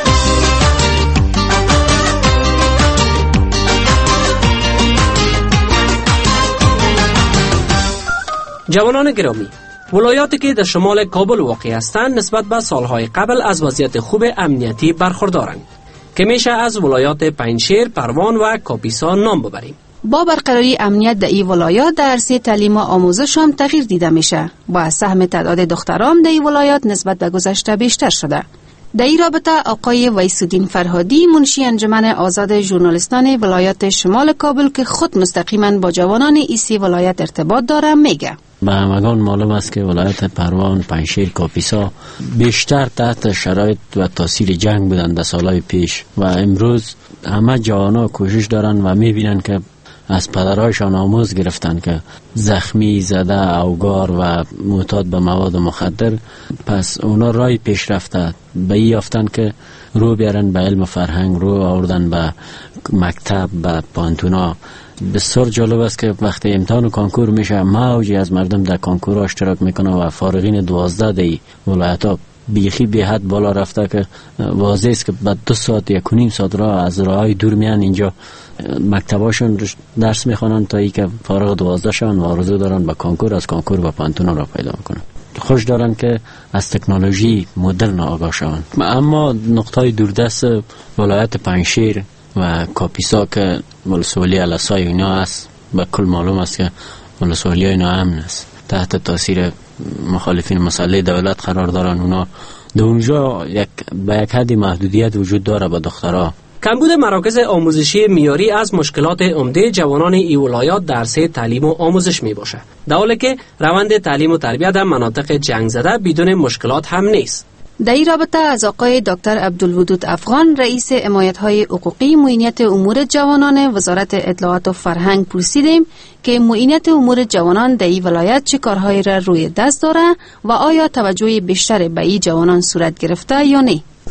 جوانان گرامی، ولایاتی که در شمال کابل واقع هستند نسبت به سالهای قبل از وضعیت خوب امنیتی برخوردارند که میشه از ولایات پنجشیر، پروان و کاپیسا نام ببریم. با برقراری امنیت در این ولایات در عرصه تعلیم و آموزش هم تغییر دیده میشه و سهم تعداد دختران در این ولایات نسبت به گذشته بیشتر شده. در این رابطه آقای ویس‌الدین فرهادی منشی انجمن آزاد ژورنالیستان ولایات شمال کابل که خود مستقیما با جوانان ایسی ولایت ارتباط داره میگه. به همگان معلوم است که ولایت پروان، پنجشیر، کاپیسا بیشتر تحت شرایط و تاثیر جنگ بودند در سالهای پیش و امروز همه جوانا کوشش دارن و میبینن که از پدرایشان آموز گرفتن که زخمی، زده، اوگار و معتاد به مواد مخدر، پس اونا رای پیش رفته به این یافتن که رو بیارن به علم و فرهنگ، رو آوردن به مکتب، به پانتونا. بسیار جالب است که وقتی امتحان و کانکور میشه موجی از مردم در کانکور اشتراک میکنه و فارغین دوازده دی ولایت ها بیخی به حد بالا رفته که واضح است که بعد دو ساعت یک و نیم ساعت را از راههای دور میان اینجا مکتباشون درس میخوانن تا ای که فارغ دوازده شون و آرزو دارن به کانکور، از کانکور به پانتونا را پیدا میکنن. خوش دارن که از تکنولوژی مدرن آگاه شوند. اما نقطه دوردست ولایت پنجشیر و کاپیسا که ولسوالی علسای اینا است، به کل معلوم است که ولسوالی اینا امن است، تحت تاثیر مخالفین مسئله دولت قرار دارن. اونا در اونجا یک به یک حدی محدودیت وجود داره به دخترها. کمبود مراکز آموزشی معیاری از مشکلات عمده جوانان این ولایات در عرصه تعلیم و آموزش می باشه، در حالی که روند تعلیم و تربیت در مناطق جنگ زده بدون مشکلات هم نیست. در این رابطه از آقای دکتر عبدالودود افغان رئیس حمایت‌های حقوقی معینیت امور جوانان وزارت اطلاعات و فرهنگ پرسیدیم که معینیت امور جوانان در این ولایت چه کارهایی را روی دست داره و آیا توجه بیشتر به این جوانان صورت گرفته یا نه.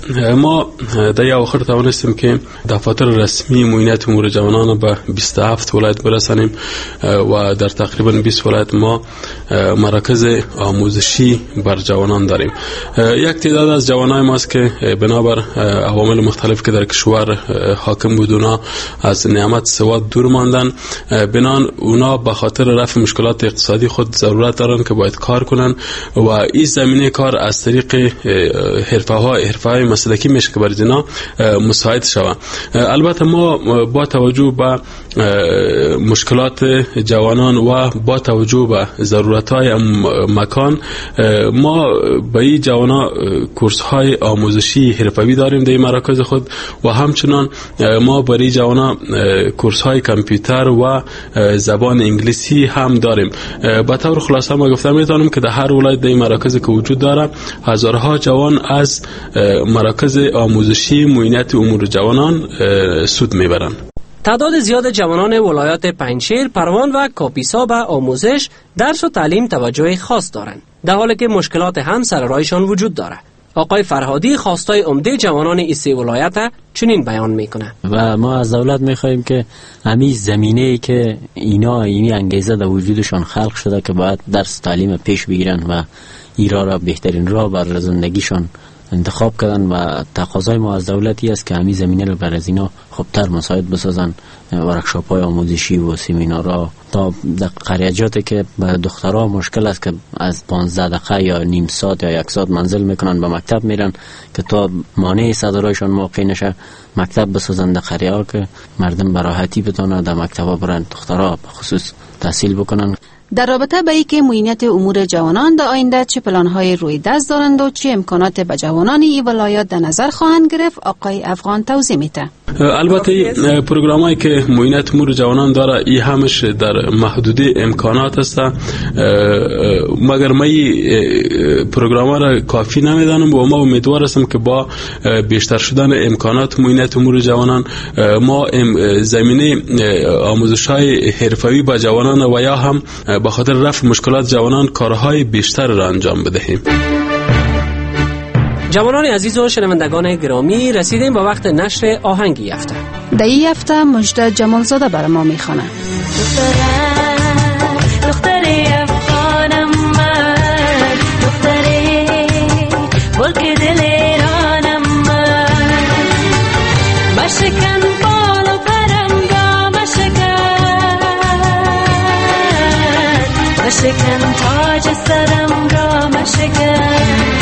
ما در یه آخر توانستیم که دفاتر رسمی معینت امور جوانان به بیست و هفت ولایت برسانیم و در تقریبا بیست ولایت ما مراکز آموزشی بر جوانان داریم. یک تعداد از جوانای ماست که بنابر عوامل مختلف که در کشور حاکم بود اونا از نعمت سواد دور ماندن، بنان اونا به خاطر رفع مشکلات اقتصادی خود ضرورت دارن که باید کار کنن و این زمینه کار از طریق حرفه ها حرفه های مسلکی میشه که برای اینا مساعد شود. البته ما با توجه به مشکلات جوانان و با توجه به ضرورت های مکان، ما به این جوانان کورس های آموزشی حرفوی داریم در مراکز خود و همچنان ما برای جوانان کورس های کامپیوتر و زبان انگلیسی هم داریم. به طور خلاصه ما گفتم میتونم که در هر ولایت در مراکز که وجود داره هزارها جوان از مراکز آموزشی معینت امور جوانان سود میبرند. تعداد زیاد جوانان ولایات پنجشیر، پروان و کاپیسا به آموزش، درس و تعلیم توجه خاص دارند، در حالی که مشکلات هم سر راهشان وجود داره. آقای فرهادی خواستای عمده جوانان این سه ولایت چنین بیان میکنه و ما از دولت میخوایم که همین زمینه‌ای که اینا این انگیزه در وجودشان خلق شده که باید درس تعلیم پیش بگیرن و ایرا را بهترین راه بر زندگیشان انتخاب کردن و تقاضای ما از دولتی است که همین زمینه رو بر از اینا خوبتر مساعد بسازن، ورکشاپ های آموزشی و سمینارها تا در قریجاتی که به دخترها مشکل است که از پانزده دقیقه یا نیم ساعت یا یک ساعت منزل میکنن به مکتب میرن که تا مانع صدرایشان موقع نشه مکتب بسازن در قریه ها که مردم براحتی بتونه در مکتب ها برن دخترها به خصوص تحصیل بکنن. در رابطه با اینکه معینت امور جوانان در آینده چه پلان‌های روی دست دارند و چه امکانات به جوانان این ولایات در نظر خواهند گرفت، آقای افغان توضیح میده. البته پروگرامایی که معینت امور جوانان داره این همش در محدوده امکانات است، مگر ما این پروگراما را کافی نمیدانم و ما امیدوار هستم که با بیشتر شدن امکانات معینت امور جوانان ما زمینه آموزش‌های حرفوی با جوانان و یا هم به خاطر رفع مشکلات جوانان کارهای بیشتر را انجام بدهیم. جوانان عزیز و شنوندگان گرامی، رسیدیم به وقت نشر آهنگی هفته. در این هفته مجد جمالزاده بر ما میخوانه. دختره افغانم من، دختره بلک دل ایرانم من، مشکن بال و پرم را مشکن، مشکن تاج سرم را مشکن،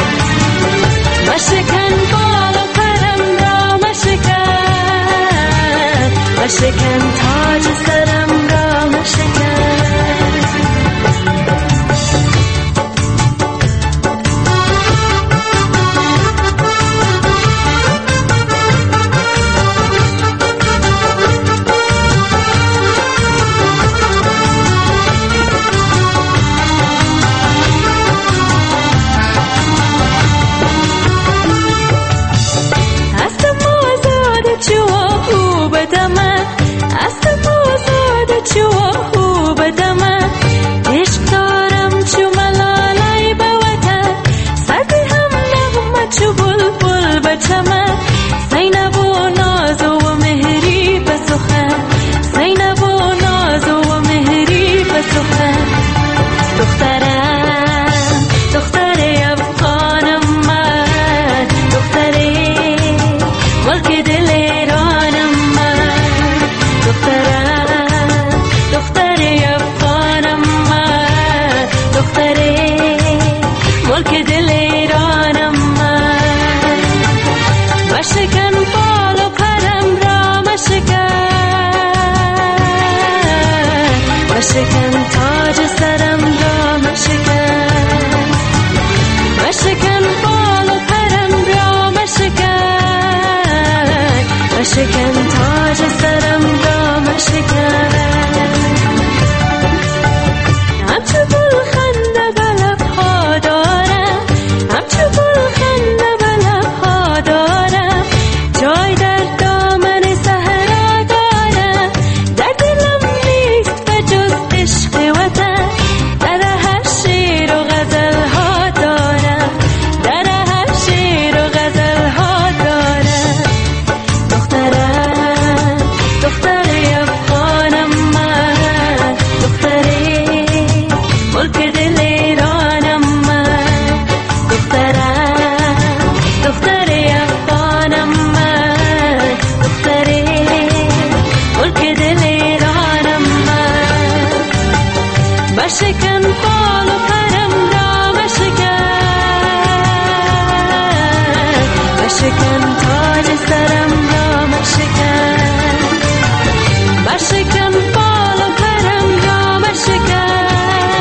مشکن بال و پرم را مشکن، مشکن تاج سرم را مشکن. مشکن تاج سرم را مشکن مشکن بال و پرم را مشکن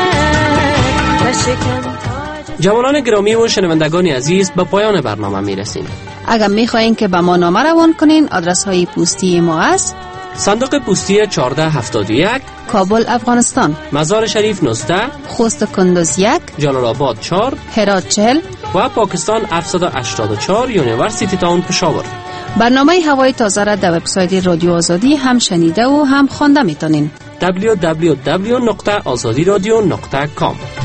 مشکن. جوانان گرامی و شنوندگان عزیز، به پایان برنامه می رسیم. اگر می خواهید که به ما نامه روان کنین، آدرس های پستی ما است: صندوق پستی چهارده هفتاد و یک، کابل افغانستان. مزار شریف نوزده، خوست کندوز یک، جلال آباد چهار، هرات چهل و پاکستان هفتصد و هشتاد و چهار، یونیورسیتی تاون پشاور. برنامه هوای تازه را در وبسایت رادیو آزادی هم شنیده و هم خوانده میتونین. دبلیو دبلیو دبلیو نقطه آزادی رادیو نقطه کام